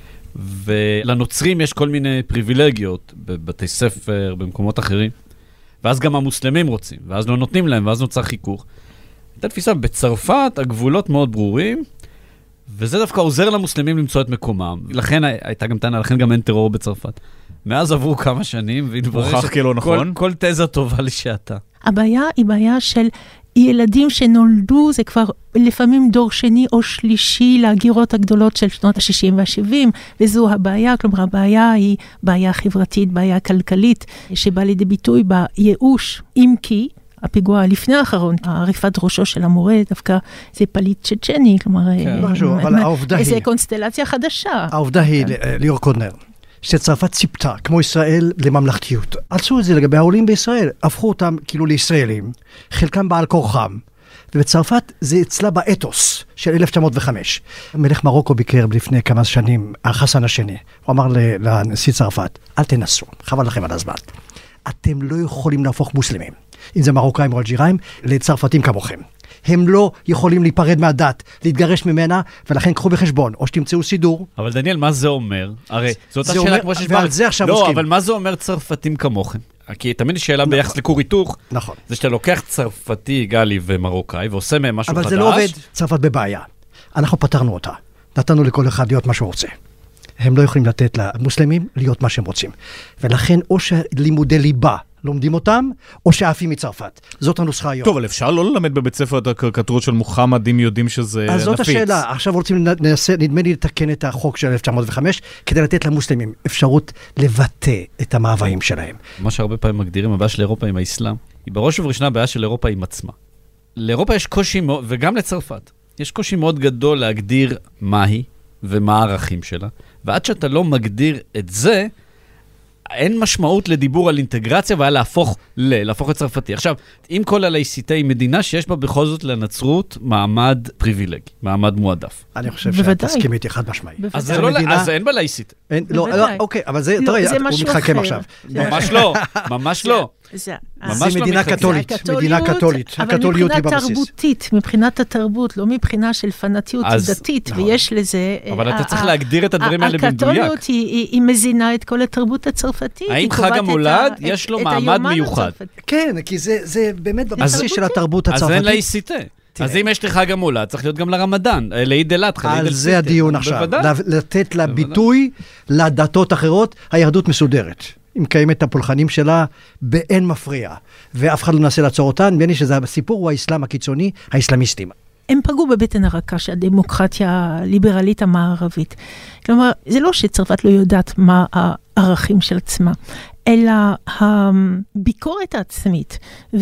ולנוצרים יש כל מיני פריבילגיות בבתי ספר, במקומות אחרים, ואז גם המוסלמים רוצים, ואז לא נותנים להם, ואז נוצר חיכוך. הייתה תפיסה, בצרפת הגבולות מאוד ברורים, וזה דווקא עוזר למוסלמים למצוא את מקומם. לכן הייתה גם טענה, לכן גם אין טרור בצרפת. מאז עברו כמה שנים, והתברר שכל תזה טובה לשעתה. הבעיה היא בעיה של ילדים שנולדו, זה כבר לפעמים דור שני או שלישי להגירות הגדולות של שנות ה-60 וה-70, וזו הבעיה, כלומר הבעיה היא בעיה חברתית, בעיה כלכלית, שבאה לידי ביטוי בייאוש, אם כי הפיגוע לפני האחרון, עריפת ראשו של המורה, דווקא זה פליט צ'צ'ני, כלומר, איזו קונסטלציה חדשה. העובדה היא, ליאור קודנר, שצרפת ציפתה, כמו ישראל, לממלכתיות. עשו את זה לגבי העולים בישראל, הפכו אותם כאילו לישראלים, חלקם בעל כורחם, ובצרפת זה אצלה באתוס של 1905. מלך מרוקו ביקר לפני כמה שנים, חסן השני, הוא אמר לנשיא צרפת, אל תנסו, חבל לכם על הזמן. אתם לא יכולים להפוך מוסלמים, אם זה מרוקאים או אלג'יראים, לצרפתים כמוכם. הם לא יכולים להיפרד מהדת, להתגרש ממנה, ולכן קחו בחשבון, או שתמצאו סידור. אבל דניאל, מה זה אומר? הרי זאת השאלה כמו שיש ועל זה עכשיו לא, עוסקים. אבל מה זה אומר צרפתים כמוכם? כי תמיד יש שאלה ביחס לכור היתוך. נכון. זה שאתה לוקח צרפתי, גלי ומרוקאי, ועושה מהם משהו חדש. אבל זה לא עובד. צרפת בבעיה. אנחנו פתרנו אותה. נתנו לכל אחד להיות מה שהוא רוצה. הם לא יכולים לתת למוסלמים להיות מה שהם רוצים. ולכן, או שלימודי ליבה לומדים אותם, או שעפים מצרפת. זאת הנוסחה היום. טוב, אבל אפשר לא ללמד בבית ספר את הקריקטורות של מוחמד, אם יודעים שזה נפיץ. אז זאת השאלה. עכשיו רוצים נדמה לי לתקן את החוק של 1905, כדי לתת למוסלמים אפשרות לבטא את המאוויים שלהם. מה שהרבה פעמים מגדירים, הבעיה של אירופה עם האסלאם, היא בראש ובראשונה הבעיה של אירופה עם עצמה. לאירופה יש קושי, וגם לצרפת, יש קושי מאוד גדול להגדיר מהי ומה הערכים שלה, ועד שאתה לא מגדיר את זה, אין משמעות לדיבור על אינטגרציה ועל להפוך את צרפתי. עכשיו, עם כל הלייסיטי מדינה שיש בה בכל זאת לנצרות מעמד פריבילגי, מעמד מועדף. אני חושב שאת תסכים איתי חד משמעי. אז אין בה לייסיטי. לא, אוקיי, אבל זה, תראי, הוא מתחכם עכשיו. ממש לא, ממש לא. זה מדינה קתולית, מדינה קתולית. הקתוליות היא בבסיס. אבל מבחינה תרבותית, מבחינת התרבות, לא מבחינה של פנאטיות דתית, ויש לזה... אבל אתה צריך להגדיר את הדברים האלה במדויק. הקתוליות היא מזינה את כל התרבות הצרפתית. האם חג המולד יש לו מעמד מיוחד? כן, כי זה באמת בבסיס של התרבות הצרפתית. אז אין להיסיטה. אז אם יש לך חג המולד, צריך להיות גם לרמדאן, לעיד אל-אדחא. על זה הדיון עכשיו. לתת לה ביטוי לדתות אחרות, היהדות מסודרת. אם קיימת את הפולחנים שלה באין מפריע, ואף אחד לא מנסה לעצור אותן, בין שזה הסיפור הוא האסלאם הקיצוני, האסלאמיסטים. הם פגעו בבטן הרכה של הדמוקרטיה הליברלית המערבית. כלומר, זה לא שצרפת לא יודעת מה הערכים של עצמה, אלא הביקורת העצמית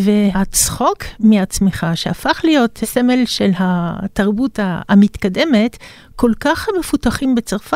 והצחוק מעצמך, שהפך להיות סמל של התרבות המתקדמת, כל כך מפותחים בצרפת,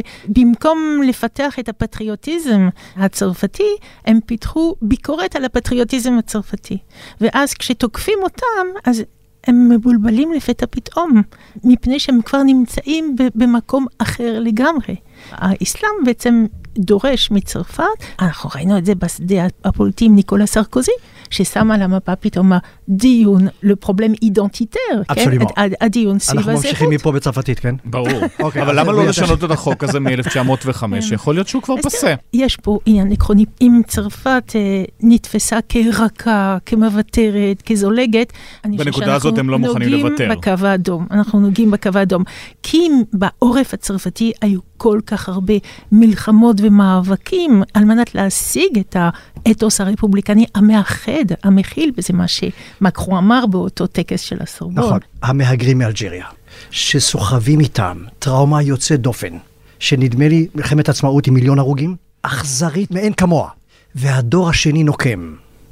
שבמקום לפתח את הפטריוטיזם הצרפתי, הם פיתחו ביקורת על הפטריוטיזם הצרפתי. ואז כשתוקפים אותם, אז הם מבולבלים לפתע פתאום, מפני שהם כבר נמצאים במקום אחר לגמרי. האסלאם בעצם דורש מצרפת, אנחנו ראינו את זה בשדה הפוליטי עם ניקולה סרקוזי, ששם על המפה פתאום הדיון, לפרובלם אידנטיטר, כן? הדיון סביב הזהות. אנחנו ממשיכים מפה בצרפתית, כן? ברור. אבל למה לא לשנות את החוק הזה מ-1905? יכול להיות שהוא כבר פסה. יש פה עניין עקרוני, אם צרפת נתפסה כרכה, כמוותרת, כזולגת, בנקודה הזאת הם לא מוכנים לוותר. אנחנו נוגעים בקו האדום. כי אם בעורף הצרפתי היו כל כך הרבה מלחמות ומאבקים על מנת להשיג את האתוס הרפובליקני המאחד, המכיל, וזה מה שמקרו אמר באותו טקס של הסורבון. נכון, המהגרים מאלג'יריה, שסוחבים איתם טראומה יוצאת דופן, שנדמה לי מלחמת עצמאות עם 1,000,000 הרוגים, אכזרית מאין כמוה, והדור השני נוקם.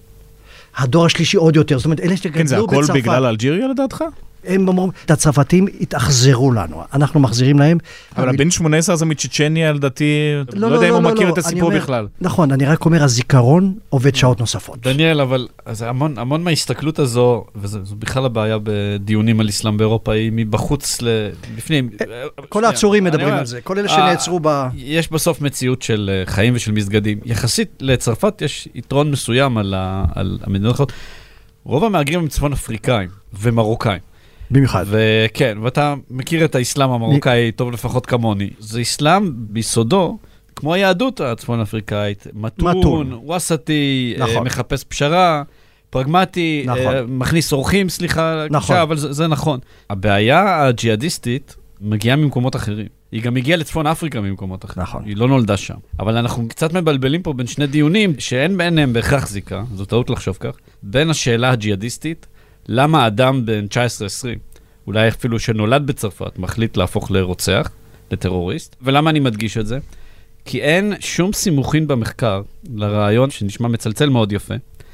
הדור השלישי עוד יותר, זאת אומרת, אלה שגדלו בצרפת... כן, זה הכל בגלל אלג'יריה לדעתך? הם אומרים, את הצרפתים התאכזרו לנו, אנחנו מחזירים להם. אבל הבן 18 זה מצ'צ'ניה, לדעתי, לא יודע אם הוא מכיר את הסיפור בכלל. נכון, אני רק אומר, הזיכרון עובד שעות נוספות. דניאל, אבל המון מההסתכלות הזו, וזו בכלל הבעיה בדיונים על אסלאם באירופה, היא מבחוץ לפנים. כל העצורים מדברים על זה, כל אלה שנעצרו ב... יש בסוף מציאות של חיים ושל מסגדים. יחסית לצרפת יש יתרון מסוים על המדינות האחרות. רוב המהגרים הם צפון אפריקאים ומרוקאים. במיוחד. וכן, ואתה מכיר את האסלאם המרוקאי טוב לפחות כמוני. זה אסלאם ביסודו, כמו היהדות הצפון אפריקאית, מתון, וסטי, מחפש פשרה, פרגמטי, מכניס אורחים, סליחה, אבל זה נכון. הבעיה הג'יהאדיסטית מגיעה ממקומות אחרים. היא גם הגיעה לצפון אפריקה ממקומות אחרים. נכון. היא לא נולדה שם. אבל אנחנו קצת מבלבלים פה בין שני דיונים, שאין ביניהם בהכרח זיקה, זו טעות לחשוב כך, בין השאלה הג'יהאדיסטית, למה אדם בן 19-20, אולי אפילו שנולד בצרפת, מחליט להפוך לרוצח, לטרוריסט, ולמה אני מדגיש את זה? כי אין שום סימוכין במחקר לרעיון שנשמע מצלצל מאוד יפה,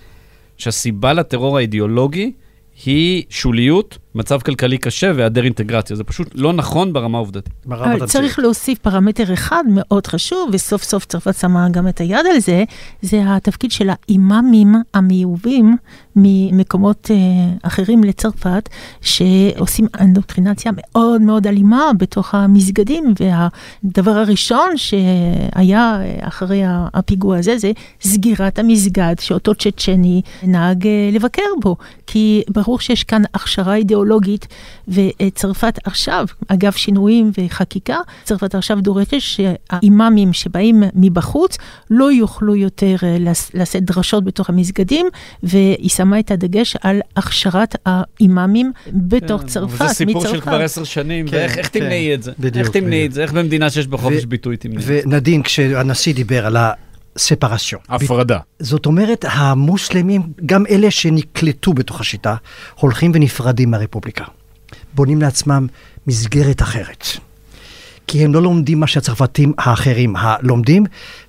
שהסיבה לטרור האידיאולוגי היא שוליות, מצב כלכלי קשה והיעדר אינטגרציה. זה פשוט לא נכון ברמה העובדתית. אבל צריך להוסיף פרמטר אחד מאוד חשוב, וסוף סוף צרפת שמה גם את היד על זה, זה התפקיד של האימאמים המיובים ממקומות אחרים לצרפת, שעושים אינדוקטרינציה מאוד מאוד אלימה בתוך המסגדים, והדבר הראשון שהיה אחרי הפיגוע הזה, זה סגירת המסגד, שאותו צ'צ'ני נהג לבקר בו, כי ברור שיש כאן הכשרה אידיאולוגית, וצרפת עכשיו, אגב שינויים וחקיקה, צרפת עכשיו דורשת שהאימאמים שבאים מבחוץ, לא יוכלו יותר לשאת דרשות בתוך המסגדים, והיא שמה את הדגש על הכשרת האימאמים בתוך צרפת. וזה סיפור של כבר 10 שנים, ואיך תמנעי את זה? איך תמנעי את זה? איך במדינה שיש בחופש ביטוי תמנעי? ונדין, כשהנשיא דיבר על ספרציון. הפרדה. זאת אומרת, המוסלמים, גם אלה שנקלטו בתוך השיטה, הולכים ונפרדים מהרפובליקה. בונים לעצמם מסגרת אחרת. כי הם לא לומדים מה שהצרפתים האחרים לומדים,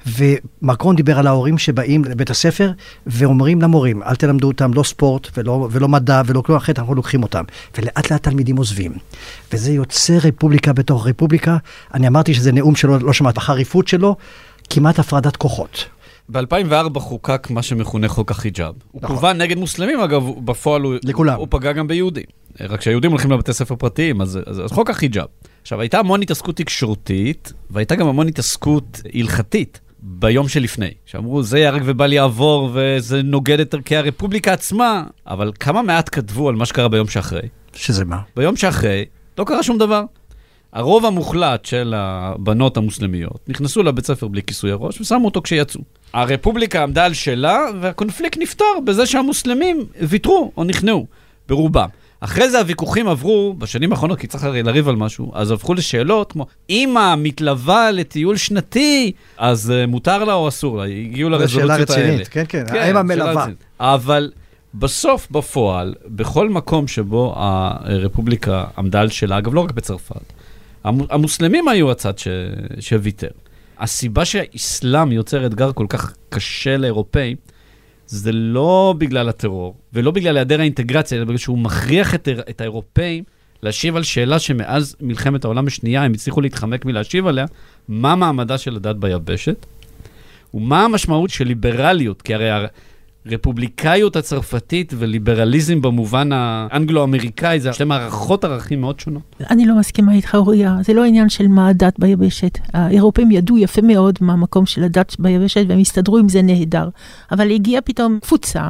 ומקרון דיבר על ההורים שבאים לבית הספר, ואומרים למורים, אל תלמדו אותם לא ספורט, ולא מדע, ולא כלום אחרת, אנחנו לוקחים אותם. ולאט לאט תלמידים עוזבים. וזה יוצר רפובליקה בתוך רפובליקה. אני אמרתי שזה נאום שלו, לא שמעת, החריפות שלו, כמעט הפרדת כוחות. ב-2004 חוקק מה שמכונה חוק החיג'אב. הוא כוון נגד מוסלמים, אגב, בפועל הוא פגע גם ביהודים. רק שהיהודים הולכים לבתי ספר פרטיים, אז חוק החיג'אב. עכשיו, הייתה המון התעסקות תקשורתית, והייתה גם המון התעסקות הלכתית ביום שלפני. שאמרו, זה ירק ובל יעבור, וזה נוגד את ערכי הרפובליקה עצמה. אבל כמה מעט כתבו על מה שקרה ביום שאחרי? שזה מה? ביום שאחרי לא קרה שום דבר. הרוב המוחלט של הבנות המוסלמיות נכנסו לבית ספר בלי כיסוי הראש, ושמו אותו כשיצאו. הרפובליקה עמדה על שלה, והקונפליקט נפתר בזה שהמוסלמים ויתרו או נכנעו, ברובם. אחרי זה הוויכוחים עברו, בשנים האחרונות, כי צריך לריב על משהו, אז הפכו לשאלות כמו, אמא מתלווה לטיול שנתי, אז מותר לה או אסור לה? הגיעו לרזולוציות האלה. שאלה רצינית, כן, כן, האם המלווה. אבל בסוף, בפועל, בכל מקום שבו הרפובליקה עמדה על שלה, אגב, לא רק בצרפת, המוסלמים היו הצד שוויתר. הסיבה שהאסלאם יוצר אתגר כל כך קשה לאירופאים, זה לא בגלל הטרור, ולא בגלל היעדר האינטגרציה, אלא בגלל שהוא מכריח את האירופאים להשיב על שאלה שמאז מלחמת העולם השנייה, הם הצליחו להתחמק מלהשיב עליה, מה מעמדה של הדת ביבשת, ומה המשמעות של ליברליות, כי הרי הרפובליקאיות הצרפתית וליברליזם במובן האנגלו-אמריקאי, זה שתי מערכות ערכים מאוד שונות. אני לא מסכימה איתך, אוריה. זה לא עניין של מה הדת ביבשת. האירופאים ידעו יפה מאוד מה המקום של הדת ביבשת, והם הסתדרו עם זה נהדר. אבל הגיעה פתאום קבוצה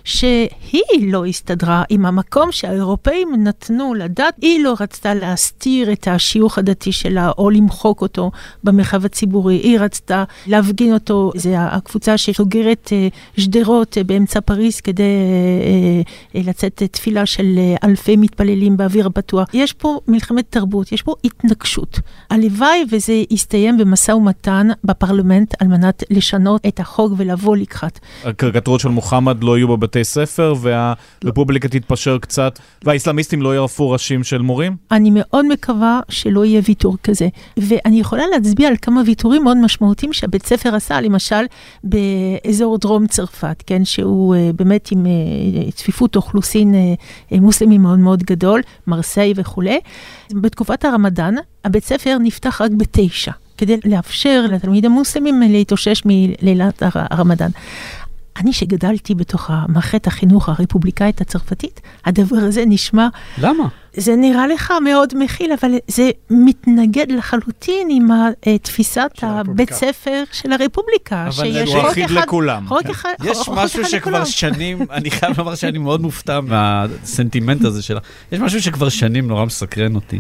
שהיא לא הסתדרה עם המקום שהאירופאים נתנו לדת. היא לא רצתה להסתיר את השיוך הדתי שלה, או למחוק אותו במרחב הציבורי. היא רצתה להפגין אותו. זה הקבוצה שסוגרת שדרות באמצע פריז כדי לצאת תפילה של אלפי מתפללים באוויר הפתוח. יש פה מלחמת תרבות, יש פה התנגשות. הלוואי וזה יסתיים במשא ומתן בפרלמנט על מנת לשנות את החוק ולבוא לקחת. הקריקטורות של מוחמד לא יהיו בבתי ספר והרפובליקה תתפשר קצת והאסלאמיסטים לא יערפו ראשים של מורים? אני מאוד מקווה שלא יהיה ויתור כזה. ואני יכולה להצביע על כמה ויתורים מאוד משמעותיים שהבית ספר עשה, למשל באזור דרום צרפת, כן? שהוא באמת עם צפיפות אוכלוסין מוסלמי מאוד מאוד גדול, מרסיי וכו'. בתקופת הרמדאן, הבית ספר נפתח רק ב9, כדי לאפשר לתלמידים המוסלמים להתאושש מלילת הרמדאן. אני שגדלתי בתוך מערכת החינוך הרפובליקאית הצרפתית, הדבר הזה נשמע... למה? זה נראה לך מאוד מכיל, אבל זה מתנגד לחלוטין עם תפיסת הבית ספר של הרפובליקה. אבל הוא אחיד לכולם. יש משהו שכבר שנים, אני חייב לומר שאני מאוד מופתע מהסנטימנט הזה שלה. יש משהו שכבר שנים נורא מסקרן אותי.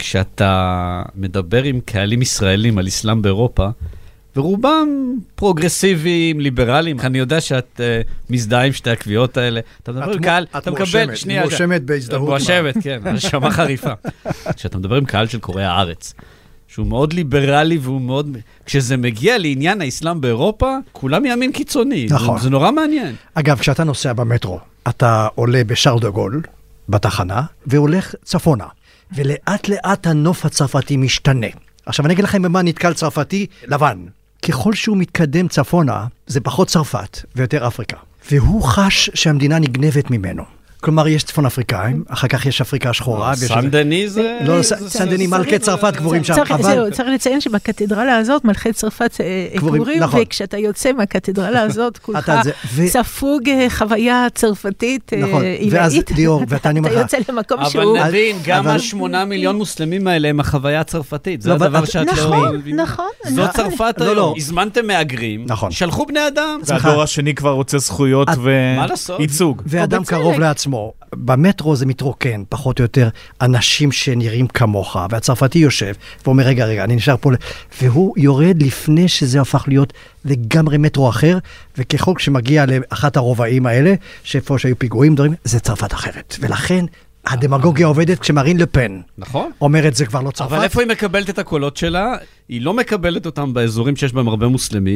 כשאתה מדבר עם קהלים ישראלים על אסלאם באירופה, ורובם פרוגרסיביים, ליברליים. אני יודע שאת מזדהה עם שתי הקביעות האלה. אתה מדבר עם קהל, אתה מקבל... את מואשמת בהזדהות. מואשמת, כן, נשמה חריפה. כשאתה מדבר עם קהל של קוראי הארץ, שהוא מאוד ליברלי והוא מאוד... כשזה מגיע לעניין האסלאם באירופה, כולם יאמין קיצוני. נכון. זה נורא מעניין. אגב, כשאתה נוסע במטרו, אתה עולה בשארל דה גול, בתחנה, והולך צפונה. ולאט לאט הנוף הצרפתי משתנה. עכשיו אני אגיד לכם במה נתקל צרפתי לבן. ככל שהוא מתקדם צפונה, זה פחות צרפת ויותר אפריקה. והוא חש שהמדינה נגנבת ממנו. כלומר, יש צפון אפריקאים, אחר כך יש אפריקה השחורה. סנדני זה... לא, סנדני, מלכי צרפת קבורים שם. צריך לציין שבקתדרלה הזאת, מלכי צרפת קבורים, וכשאתה יוצא מהקתדרלה הזאת, כולך ספוג חוויה צרפתית עילאית. ואז ליאור, ואתה אני אתה יוצא למקום שהוא... אבל נבין, גם 8 מיליון מוסלמים האלה הם החוויה הצרפתית. זה הדבר שאת לא... נכון. זאת צרפת היום. הזמנתם מהגרים, שלחו בני אדם. והדור השני כבר רוצה זכויות וייצוג. ואדם קרוב לעצמו. במטרו זה מתרוקן, פחות או יותר, אנשים שנראים כמוך, והצרפתי יושב, ואומר, רגע, אני נשאר פה, והוא יורד לפני שזה הפך להיות לגמרי מטרו אחר, וככל שמגיע לאחת הרובעים האלה, שאיפה שהיו פיגועים, דברים, זה צרפת אחרת. ולכן, הדמגוגיה עובדת כשמרין לפן. נכון. אומרת, זה כבר לא צרפת. אבל איפה היא מקבלת את הקולות שלה? היא לא מקבלת אותם באזורים שיש בהם הרבה מוסלמים,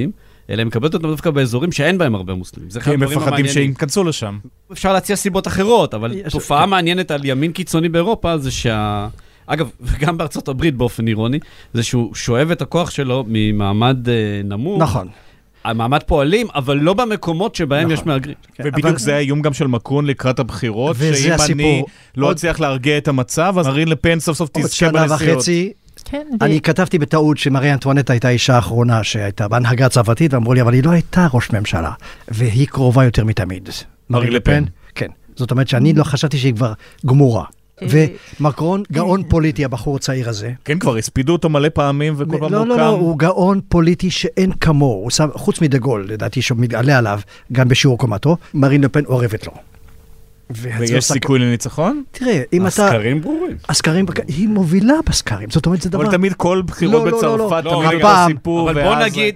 אלא היא מקבלת אותם דווקא באזורים שאין בהם הרבה מוסלמים. כי הם מפחדים שהם יכנסו לשם. אפשר להציע סיבות אחרות, אבל תופעה מעניינת על ימין קיצוני באירופה זה אגב, גם בארצות הברית באופן אירוני, זה שהוא שואב את הכוח שלו ממעמד נמוך. נכון. המעמד פועלים, אבל לא במקומות שבהם יש מהגרים. ובדיוק זה האיום גם של מקרון לקראת הבחירות, שאם אני לא אצליח להרגיע את המצב, אז מרין לפן סוף סוף תזכה בנסיעות. עוד שנה וחצי, אני כתבתי בטעות שמרי אנטואנט הייתה האישה האחרונה שהייתה בהנהגה הצרפתית, ואמרו לי, אבל היא לא הייתה ראש ממשלה, והיא קרובה יותר מתמיד. מרי לפן? כן. זאת אומרת שאני לא חשבתי שהיא כבר גמורה. ומקרון, גאון פוליטי, הבחור הצעיר הזה. כן, כבר הספידו אותו מלא פעמים וכל פעם הוא קם. לא, הוא גאון פוליטי שאין כמוהו. חוץ מדגול, לדעתי שהוא מתעלה עליו, גם בשיעור קומתו, מרין לפן עורבת לו. ויש סיכוי לניצחון? תראה, אם אתה... הסקרים ברורים. הסקרים, היא מובילה בסקרים, זאת אומרת, זה דבר... אבל תמיד כל בחירות בצרפת, תמיד הסיפור, אבל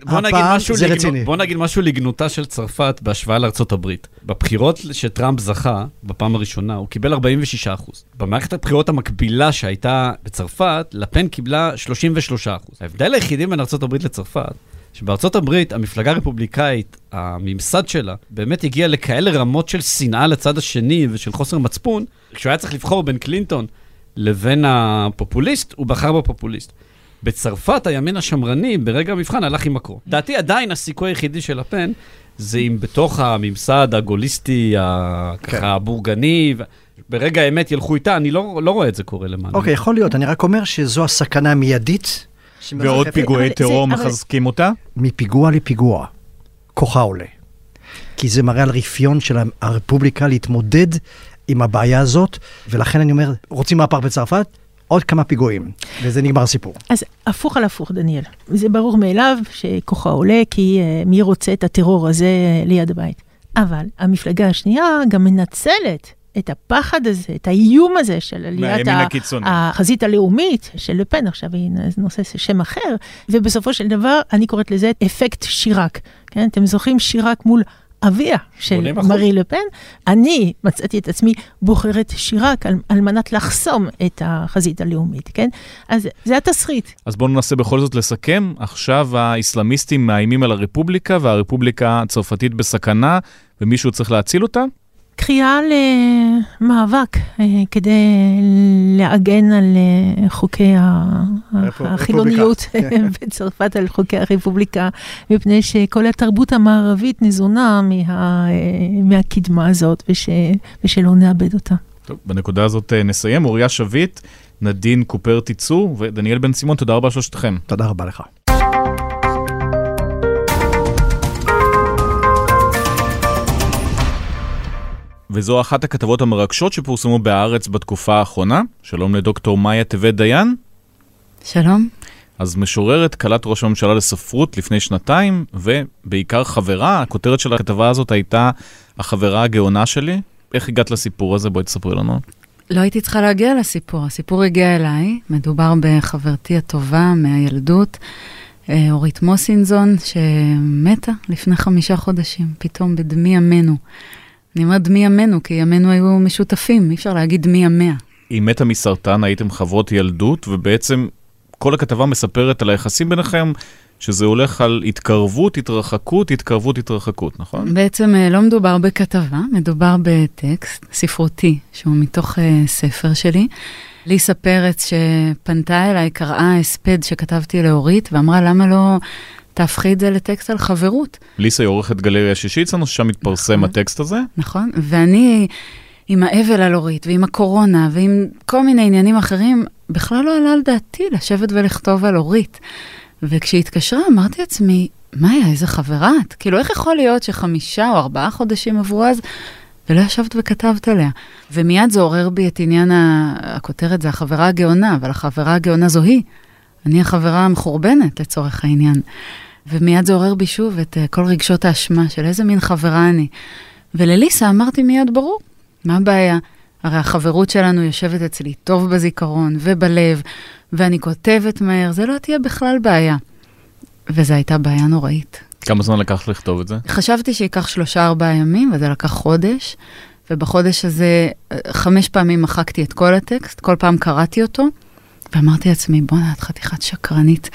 בוא נגיד משהו לגנותה של צרפת בהשוואה לארצות הברית. בבחירות שטראמפ זכה, בפעם הראשונה, הוא קיבל 46%. במערכת הבחירות המקבילה שהייתה בצרפת, לפן קיבלה 33%. ההבדל היחידי בין ארצות הברית לצרפת, שבארצות הברית, המפלגה הרפובליקאית, הממסד שלה, באמת הגיע לכאלה רמות של שנאה לצד השני ושל חוסר מצפון, כשהוא היה צריך לבחור בין קלינטון לבין הפופוליסט, הוא בחר בפופוליסט. בצרפת, הימין השמרני, ברגע המבחן, הלך עם מקרו. דעתי עדיין הסיכוי היחידי של לפן, זה אם בתוך הממסד הגוליסטי, הבורגני, ברגע האמת ילכו איתה, אני לא רואה את זה קורה למעלה. אוקיי, יכול להיות, אני רק אומר שזו הסכנה המיידית, ועוד פיגועי טרור מחזקים אותה? מפיגוע לפיגוע, כוחה עולה. כי זה מראה על רפיון של הרפובליקה להתמודד עם הבעיה הזאת, ולכן אני אומר, רוצים מהפך בצרפת? עוד כמה פיגועים, וזה נגמר הסיפור. אז הפוך על הפוך, דניאל. זה ברור מאליו שכוחה עולה, כי מי רוצה את הטרור הזה ליד הבית. אבל המפלגה השנייה גם מנצלת את הפחד הזה, את האיום הזה של עליית החזית הלאומית של לפן, עכשיו היא נושא שם אחר, ובסופו של דבר אני קוראת לזה אפקט שירק. כן? אתם זוכרים שירק מול אביה של מרי לפן? אני מצאתי את עצמי בוחרת שירק על מנת לחסום את החזית הלאומית, כן? אז זה התסריט. אז בואו ננסה בכל זאת לסכם. עכשיו האסלאמיסטים מאיימים על הרפובליקה, והרפובליקה הצרפתית בסכנה, ומישהו צריך להציל אותה? קריאה למאבק כדי להגן על חוקי החילוניות בצרפת, על חוקי הרפובליקה, מפני שכל התרבות המערבית ניזונה מהקדמה הזאת, ושלא נאבד אותה. טוב, בנקודה הזאת נסיים. אוריה שביט, נדין קופר תיצור, ודניאל בן סימון, תודה רבה שלושתכם. תודה רבה לך. וזו אחת הכתבות המרגשות שפורסמו בארץ בתקופה האחרונה. שלום לדוקטור מאיה טבת דיין. שלום. אז משוררת, קלת ראש הממשלה לספרות לפני שנתיים, ובעיקר חברה. הכותרת של הכתבה הזאת הייתה החברה הגאונה שלי. איך הגעת לסיפור הזה? בואי תספרי לנו. לא הייתי צריכה להגיע לסיפור. הסיפור הגיע אליי. מדובר בחברתי הטובה מהילדות, אורית מוסינזון, שמתה לפני 5 חודשים, פתאום בדמי ימינו. אני אומרת דמי ימינו, כי ימינו היו משותפים, אי אפשר להגיד דמי ימיה. היא מתה מסרטן, הייתם חברות ילדות, ובעצם כל הכתבה מספרת על היחסים ביניכם, שזה הולך על התקרבות, התרחקות, התקרבות, התרחקות, נכון? בעצם לא מדובר בכתבה, מדובר בטקסט ספרותי, שהוא מתוך ספר שלי. ליסה פרץ שפנתה אליי, קראה הספד שכתבתי לאורית, ואמרה למה לא תהפכי את זה לטקסט על חברות. ליסה היא עורכת גלריה שישית, ששם מתפרסם הטקסט הזה. נכון, ואני עם האבל על אורית, ועם הקורונה, ועם כל מיני עניינים אחרים, בכלל לא עלה על דעתי לשבת ולכתוב על אורית. וכשהיא התקשרה, אמרתי לעצמי, מאיה, איזה חברה את? כאילו, איך יכול להיות ש5 או 4 חודשים עברו אז, ולא ישבת וכתבת עליה? ומיד זה עורר בי את עניין הכותרת, זה החברה הגאונה, אבל החברה הגאונה זו היא. אני החברה המחורבנת לצורך העניין. ומיד זה עורר בי שוב את כל רגשות האשמה של איזה מין חברה אני. ולליסה אמרתי מיד ברור, מה הבעיה? הרי החברות שלנו יושבת אצלי טוב בזיכרון ובלב, ואני כותבת מהר, זה לא תהיה בכלל בעיה. וזו הייתה בעיה נוראית. כמה זמן לקח לכתוב את זה? חשבתי שיקח 3-4 ימים, וזה לקח חודש, ובחודש הזה 5 פעמים מחקתי את כל הטקסט, כל פעם קראתי אותו, ואמרתי לעצמי, בוא נעת חתיכת שקרנית.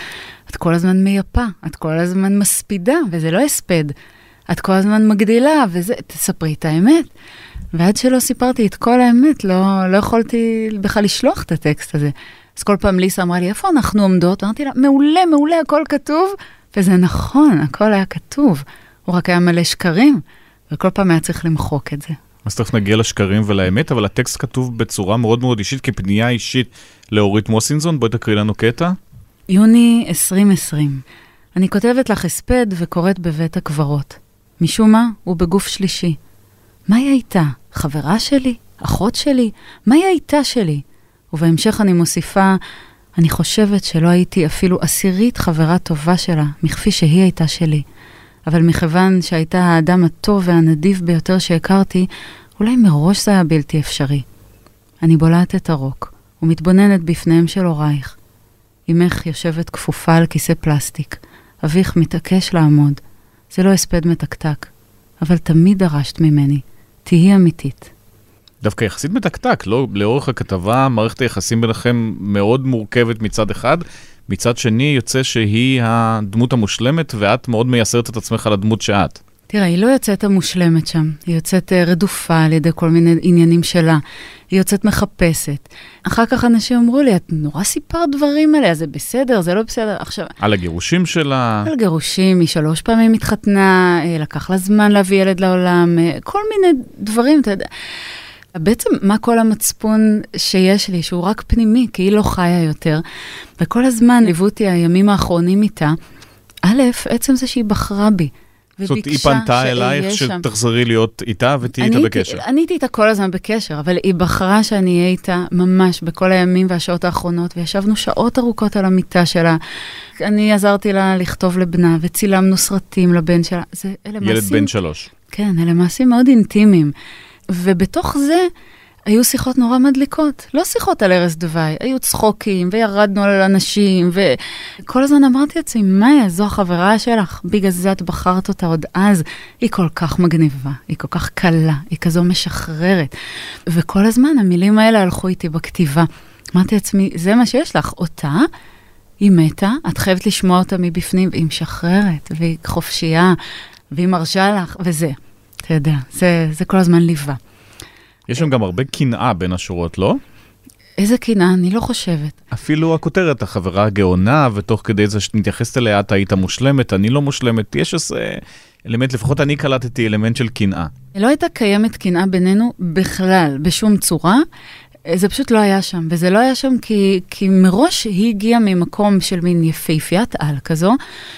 את כל הזמן מייפה, את כל הזמן מספידה, וזה לא הספד. את כל הזמן מגדילה, וזה, תספרי את האמת. ועד שלא סיפרתי את כל האמת, לא יכולתי בכלל לשלוח את הטקסט הזה. אז כל פעם ליסה אמרה לי, איפה אנחנו עומדות? אמרתי לה, מעולה, מעולה, הכל כתוב. וזה נכון, הכל היה כתוב. הוא רק היה מלא שקרים, וכל פעם היה צריך למחוק את זה. אז תכף נגיע לשקרים ולאמת, אבל הטקסט כתוב בצורה מאוד מאוד אישית, כפנייה אישית לאורית מוסינזון. בואי תקריא לנו קטע. יוני 2020. אני כותבת לך הספד וקוראת בבית הקברות. משום מה, הוא בגוף שלישי. מה היא הייתה? חברה שלי? אחות שלי? מה היא הייתה שלי? ובהמשך אני מוסיפה, אני חושבת שלא הייתי אפילו עשירית חברה טובה שלה, מכפי שהיא הייתה שלי. אבל מכיוון שהייתה האדם הטוב והנדיב ביותר שהכרתי, אולי מראש זה היה בלתי אפשרי. אני בולעת את הרוק, ומתבוננת בפניהם של הורייך. אמך יושבת כפופה על כיסא פלסטיק. אביך מתעקש לעמוד. זה לא הספד מתקתק, אבל תמיד דרשת ממני. תהי אמיתית. דווקא יחסית מתקתק, לא? לאורך הכתבה, מערכת היחסים ביניכם מאוד מורכבת מצד אחד, מצד שני יוצא שהיא הדמות המושלמת, ואת מאוד מייסרת את עצמך על הדמות שאת. תראה, היא לא יוצאת המושלמת שם, היא יוצאת רדופה על ידי כל מיני עניינים שלה, היא יוצאת מחפשת. אחר כך אנשים אמרו לי, את נורא סיפרת דברים עליה, זה בסדר, זה לא בסדר. עכשיו, על הגירושים שלה. על גירושים, היא 3 פעמים התחתנה, לקח לה זמן להביא ילד לעולם, כל מיני דברים, אתה יודע. בעצם מה כל המצפון שיש לי, שהוא רק פנימי, כי היא לא חיה יותר, וכל הזמן ליוו אותי הימים האחרונים איתה, א', עצם זה שהיא בחרה בי, זאת אומרת, היא פנתה אלייך שתחזרי להיות איתה ותהיי איתה בקשר. אני הייתי איתה כל הזמן בקשר, אבל היא בחרה שאני אהיה איתה ממש בכל הימים והשעות האחרונות, וישבנו שעות ארוכות על המיטה שלה. אני עזרתי לה לכתוב לבנה, וצילמנו סרטים לבן שלה. ילד בן 3. כן, אלה מעשים מאוד אינטימיים. ובתוך זה היו שיחות נורא מדליקות. לא שיחות על ערש דווי, היו צחוקים, וירדנו על אנשים, וכל הזמן אמרתי לעצמי, מאיה, זו החברה שלך, בגלל זה את בחרת אותה עוד אז, היא כל כך מגניבה, היא כל כך קלה, היא כזו משחררת. וכל הזמן המילים האלה הלכו איתי בכתיבה. אמרתי לעצמי, זה מה שיש לך, אותה, היא מתה, את חייבת לשמוע אותה מבפנים, והיא משחררת, והיא חופשייה, והיא מרשה לך, וזה. אתה יודע, זה כל הזמן ליווה. יש שם גם הרבה קנאה בין השורות, לא? איזה קנאה? אני לא חושבת. אפילו הכותרת, החברה הגאונה, ותוך כדי זה שנתייחסת אליה, את היית מושלמת, אני לא מושלמת. יש איזה אלמנט, לפחות אני קלטתי אלמנט של קנאה. לא הייתה קיימת קנאה בינינו בכלל, בשום צורה. זה פשוט לא היה שם. וזה לא היה שם כי מראש היא הגיעה ממקום של מין יפהפיית על כזו,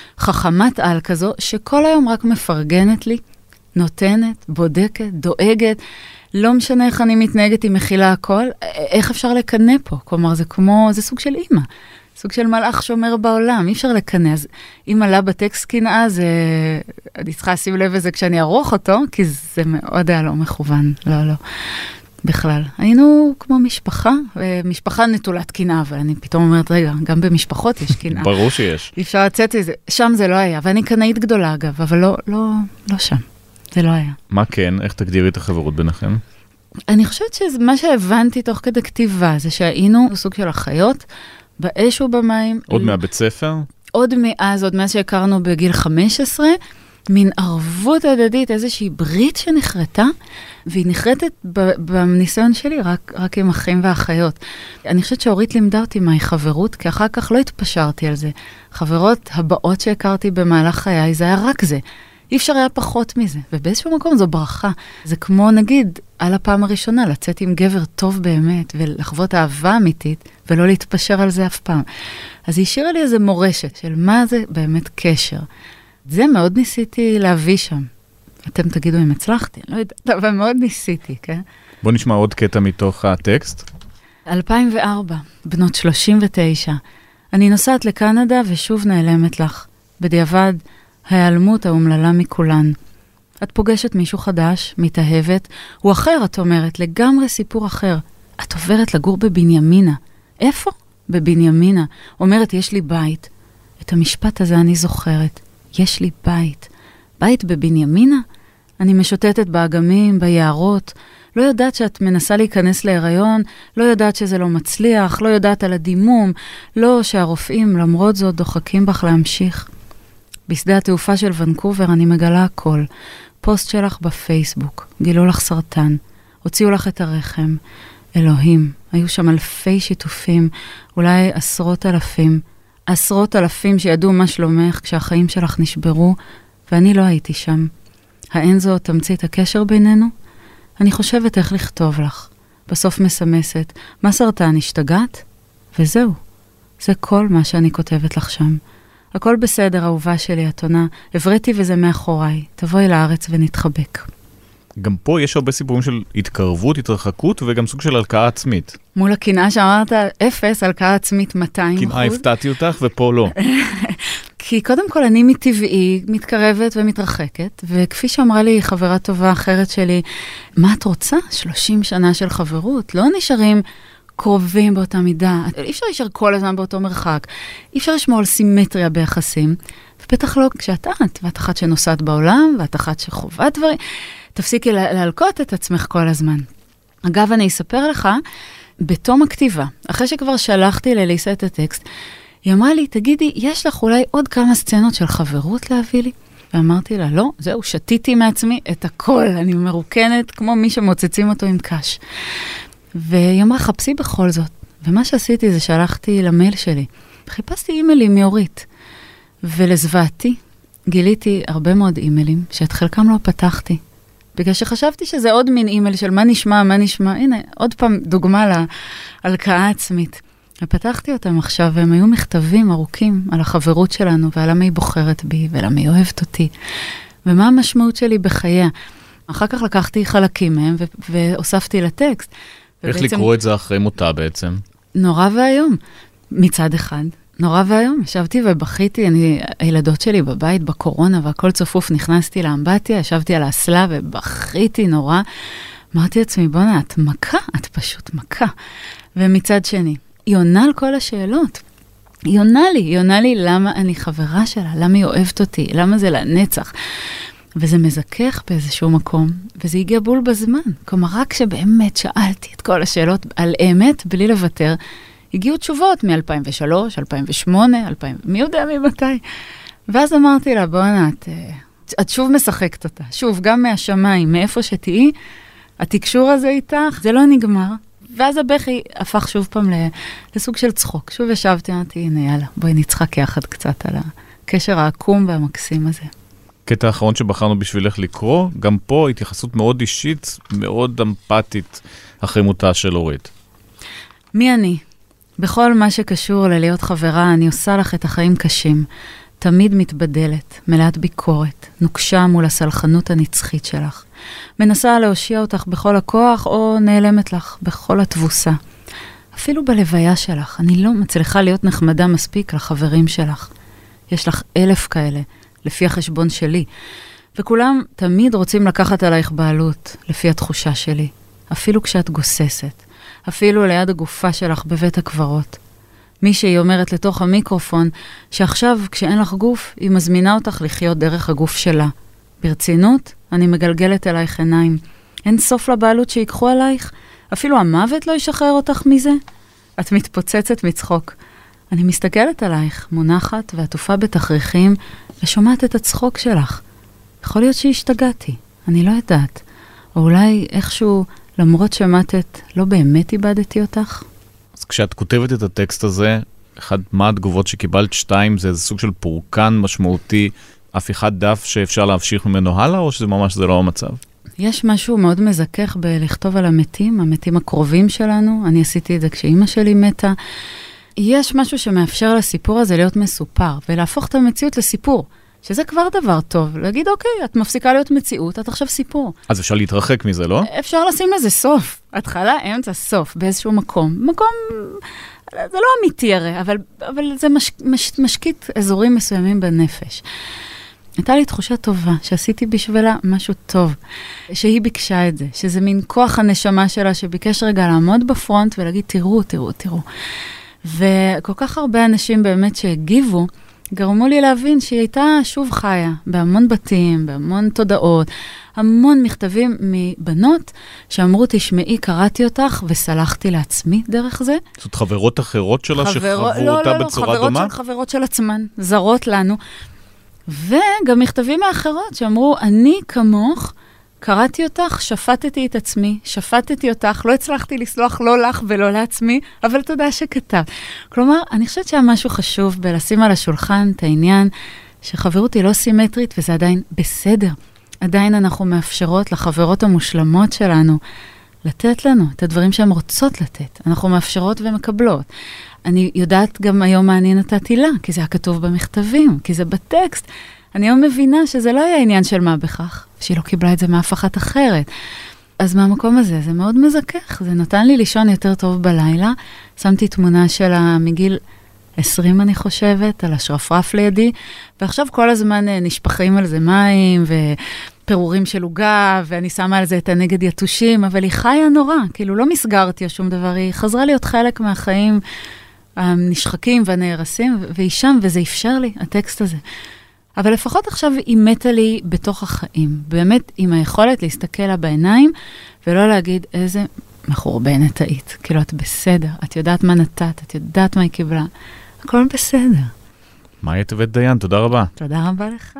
חכמת על כזו, שכל היום רק מפרגנת לי, נותנת, בודקת, דואגת, לא משנה איך אני מתנהגת, היא מכילה הכל, איך אפשר לקנא פה? כלומר, זה סוג של אימא, סוג של מלאך שומר בעולם, אי אפשר לקנא. אז אם עלה בטקסט קנאה, אני צריכה לשים לב לזה כשאני ארוך אותו, כי זה מאוד היה לא מכוון, לא. בכלל. היינו כמו משפחה נטולת קנאה, אבל אני פתאום אומרת, רגע, גם במשפחות יש קנאה. ברור שיש. אי אפשר לצאת את זה. שם זה לא היה, ואני קנאית גדולה אגב, אבל לא שם. זה לא היה. מה כן? איך תגדירי את החברות ביניכם? אני חושבת שמה שהבנתי תוך כדי כתיבה, זה שהיינו סוג של החיות, באש ובמים. עוד מהבית ספר? עוד מאז שהכרנו בגיל 15, מין ערבות הדדית, איזושהי ברית שנחרטה, והיא נחרטת בניסיון שלי רק עם אחים ואחיות. אני חושבת שאורית לימדה אותי מהי חברות, כי אחר כך לא התפשרתי על זה. חברות הבאות שהכרתי במהלך חיי, זה היה רק זה. אי אפשר היה פחות מזה, ובאיזשהו מקום זו ברכה. זה כמו, נגיד, על הפעם הראשונה, לצאת עם גבר טוב באמת, ולחוות אהבה אמיתית, ולא להתפשר על זה אף פעם. אז היא השאירה לי איזו מורשת של מה זה באמת קשר. זה מאוד ניסיתי להביא שם. אתם תגידו אם הצלחתי, לא יודעת, אבל מאוד ניסיתי, כן? בוא נשמע עוד קטע מתוך הטקסט. 2004, בנות 39. אני נוסעת לקנדה ושוב נעלמת לך. בדיעבד, ההיעלמות האומללה מכולן. את פוגשת מישהו חדש, מתאהבת, הוא אחר, את אומרת, לגמרי סיפור אחר. את עוברת לגור בבנימינה. איפה? בבנימינה. אומרת, יש לי בית. את המשפט הזה אני זוכרת. יש לי בית. בית בבנימינה? אני משוטטת באגמים, ביערות, לא יודעת שאת מנסה להיכנס להיריון, לא יודעת שזה לא מצליח, לא יודעת על הדימום, לא שהרופאים למרות זאת דוחקים בך להמשיך. בשדה התעופה של ונקובר אני מגלה הכל. פוסט שלך בפייסבוק, גילו לך סרטן, הוציאו לך את הרחם. אלוהים, היו שם אלפי שיתופים, אולי עשרות אלפים שידעו מה שלומך כשהחיים שלך נשברו, ואני לא הייתי שם. האין זו תמצית הקשר בינינו? אני חושבת איך לכתוב לך. בסוף מסמסת, מה סרטן, השתגעת? וזהו. זה כל מה שאני כותבת לך שם. הכל בסדר, אהובה שלי, התונה. הבראתי וזה מאחוריי. תבואי לארץ ונתחבק. גם פה יש הרבה סיפורים של התקרבות, התרחקות, וגם סוג של הלקאה עצמית. מול הקנאה שאמרת, 0, הלקאה עצמית 200%. קנאה הפתעתי אותך ופה לא. כי קודם כל אני מטבעי מתקרבת ומתרחקת, וכפי שאמרה לי חברה טובה אחרת שלי, מה את רוצה? 30 שנה של חברות, לא נשארים קרובים באותה מידה, אי אפשר להישאר כל הזמן באותו מרחק, אי אפשר לשמור על סימטריה ביחסים, ובטח לא כשאת ואת אחת שנוסעת בעולם, ואת אחת שחובה דברים, תפסיקי להלקות את עצמך כל הזמן. אגב, אני אספר לך, בתום הכתיבה, אחרי שכבר שלחתי לליסה את הטקסט, היא אמרה לי, תגידי, יש לך אולי עוד כמה סצנות של חברות להביא לי? ואמרתי לה, לא, זהו, שתיתי מעצמי את הכל, אני מרוקנת כמו מי שמוצצים אותו עם קש. והיא אמרה, חפשי בכל זאת. ומה שעשיתי זה שלחתי למייל שלי, חיפשתי אימיילים מאורית, ולזוועתי גיליתי הרבה מאוד אימיילים, שאת חלקם לא פתחתי, בגלל שחשבתי שזה עוד מין אימייל של מה נשמע, הנה, עוד פעם דוגמה להלקאה עצמית. ופתחתי אותם עכשיו, והם היו מכתבים ארוכים על החברות שלנו, ועל למה היא בוחרת בי, ולמה היא אוהבת אותי, ומה המשמעות שלי בחייה. אחר כך לקחתי חלקים מהם, והוספתי לטקסט. איך לקרוא את זה אחרי מותה בעצם? נורא והיום. מצד אחד, נורא והיום. ישבתי ובכיתי, הילדות שלי בבית בקורונה, והכל צפוף, נכנסתי לאמבטיה, ישבתי על האסלה ובכיתי נורא. אמרתי לעצמי, בונה, את מכה, את פשוט מכה. ומצד שני, היא עונה על כל השאלות. היא עונה לי למה אני חברה שלה, למה היא אוהבת אותי, למה זה לנצח. וזה מזכך באיזשהו מקום, וזה הגיע בול בזמן. כלומר, רק שבאמת שאלתי את כל השאלות על אמת, בלי לוותר, הגיעו תשובות מ-2003, 2008, 2000, מי יודע ממתי. ואז אמרתי לה, בואנה, את שוב משחקת אותה. שוב, גם מהשמיים, מאיפה שתהי, התקשור הזה איתך, זה לא נגמר. ואז הבכי הפך שוב פעם לסוג של צחוק. שוב ישבתי, אמרתי, הנה, יאללה, בואי נצחק יחד קצת על הקשר העקום והמקסים הזה. קטע האחרון שבחרנו בשבילך לקרוא, גם פה התייחסות מאוד אישית, מאוד אמפתית אחרי מותה של אורית. מי אני? בכל מה שקשור ללהיות חברה, אני עושה לך את החיים קשים. תמיד מתבדלת, מלאת ביקורת, נוקשה מול הסלחנות הנצחית שלך. מנסה להושיע אותך בכל הכוח, או נעלמת לך בכל התבוסה. אפילו בלוויה שלך, אני לא מצליחה להיות נחמדה מספיק לחברים שלך. יש לך 1,000 כאלה, לפי החשבון שלי. וכולם תמיד רוצים לקחת עלייך בעלות, לפי התחושה שלי. אפילו כשאת גוססת. אפילו ליד הגופה שלך בבית הקברות. מישהי אומרת לתוך המיקרופון, שעכשיו כשאין לך גוף, היא מזמינה אותך לחיות דרך הגוף שלה. ברצינות, אני מגלגלת אלייך עיניים. אין סוף לבעלות שיקחו עלייך? אפילו המוות לא ישחרר אותך מזה? את מתפוצצת מצחוק. אני מסתכלת עלייך, מונחת ועטופה בתכריכים, ושומעת את הצחוק שלך. יכול להיות שהשתגעתי, אני לא יודעת. או אולי איכשהו, למרות שמתת, לא באמת איבדתי אותך? אז כשאת כותבת את הטקסט הזה, מה התגובות שקיבלת? 2, זה איזה סוג של פורקן משמעותי, אף אחד דף שאפשר להמשיך ממנו הלאה, או שזה ממש זה לא המצב? יש משהו מאוד מזכך בלכתוב על המתים הקרובים שלנו. אני עשיתי את זה כשאימא שלי מתה. יש משהו שמאפשר לסיפור הזה להיות מסופר, ולהפוך את המציאות לסיפור, שזה כבר דבר טוב. להגיד, אוקיי, את מפסיקה להיות מציאות, את עכשיו סיפור. אז אפשר להתרחק מזה, לא? אפשר לשים לזה סוף. התחלה, אמצע, סוף, באיזשהו מקום. מקום, זה לא אמיתי הרי, אבל זה משקיט אזורים מסוימים בנפש. הייתה לי תחושה טובה, שעשיתי בשבילה משהו טוב, שהיא ביקשה את זה, שזה מין כוח הנשמה שלה, שביקש רגע לעמוד בפרונט ולהגיד, תראו. וכל כך הרבה אנשים באמת שהגיבו, גרמו לי להבין שהיא הייתה שוב חיה, בהמון בתים, בהמון תודעות, המון מכתבים מבנות שאמרו, תשמעי, קראתי אותך וסלחתי לעצמי דרך זה. זאת חברות אחרות שלה שחוו אותה בצורה דומה? חברות של עצמן, זרות לנו. וגם מכתבים מאחרות שאמרו, אני כמוך, קראתי אותך, שפטתי את עצמי, שפטתי אותך, לא הצלחתי לסלוח לא לך ולא לעצמי, אבל תודה שכתב. כלומר, אני חושבת שהיה משהו חשוב בלשים על השולחן את העניין שחברות היא לא סימטרית וזה עדיין בסדר. עדיין אנחנו מאפשרות לחברות המושלמות שלנו לתת לנו את הדברים שהן רוצות לתת. אנחנו מאפשרות ומקבלות. אני יודעת גם היום מה אני נתתי לה, כי זה היה כתוב במכתבים, כי זה בטקסט. אני היום מבינה שזה לא היה עניין של מה בכך, שהיא לא קיבלה את זה מאף אחת אחרת. אז מהמקום הזה, זה מאוד מזכך, זה נתן לי לישון יותר טוב בלילה. שמתי תמונה שלה מגיל 20, אני חושבת, על השרפרף לידי, ועכשיו כל הזמן נשפכים על זה מים, ופירורים של עוגה, ואני שמה על זה את הנגד יתושים, אבל היא חיה נורא, כאילו לא מסגרתי שום דבר, היא חזרה להיות חלק מהחיים הנשחקים והנהרסים, והיא שם, וזה אפשר לי, הטקסט הזה. אבל לפחות עכשיו היא מתה לי בתוך החיים, באמת עם היכולת להסתכל לה בעיניים, ולא להגיד איזה מחורבנת היית, כאילו את בסדר, את יודעת מה נתת, את יודעת מה היא קיבלה, הכל בסדר. מאיה טבת דיין, תודה רבה. תודה רבה לך.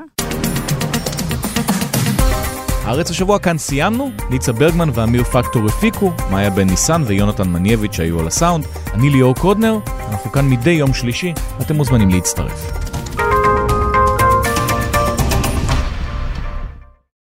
הארץ השבוע כאן סיימנו, ניצה ברגמן ואמיר פקטור הפיקו, מאיה בן ניסן ויונתן מנייביץ' היו על הסאונד, אני ליאור קודנר, אנחנו כאן מדי יום שלישי, אתם מוזמנים להצטרף.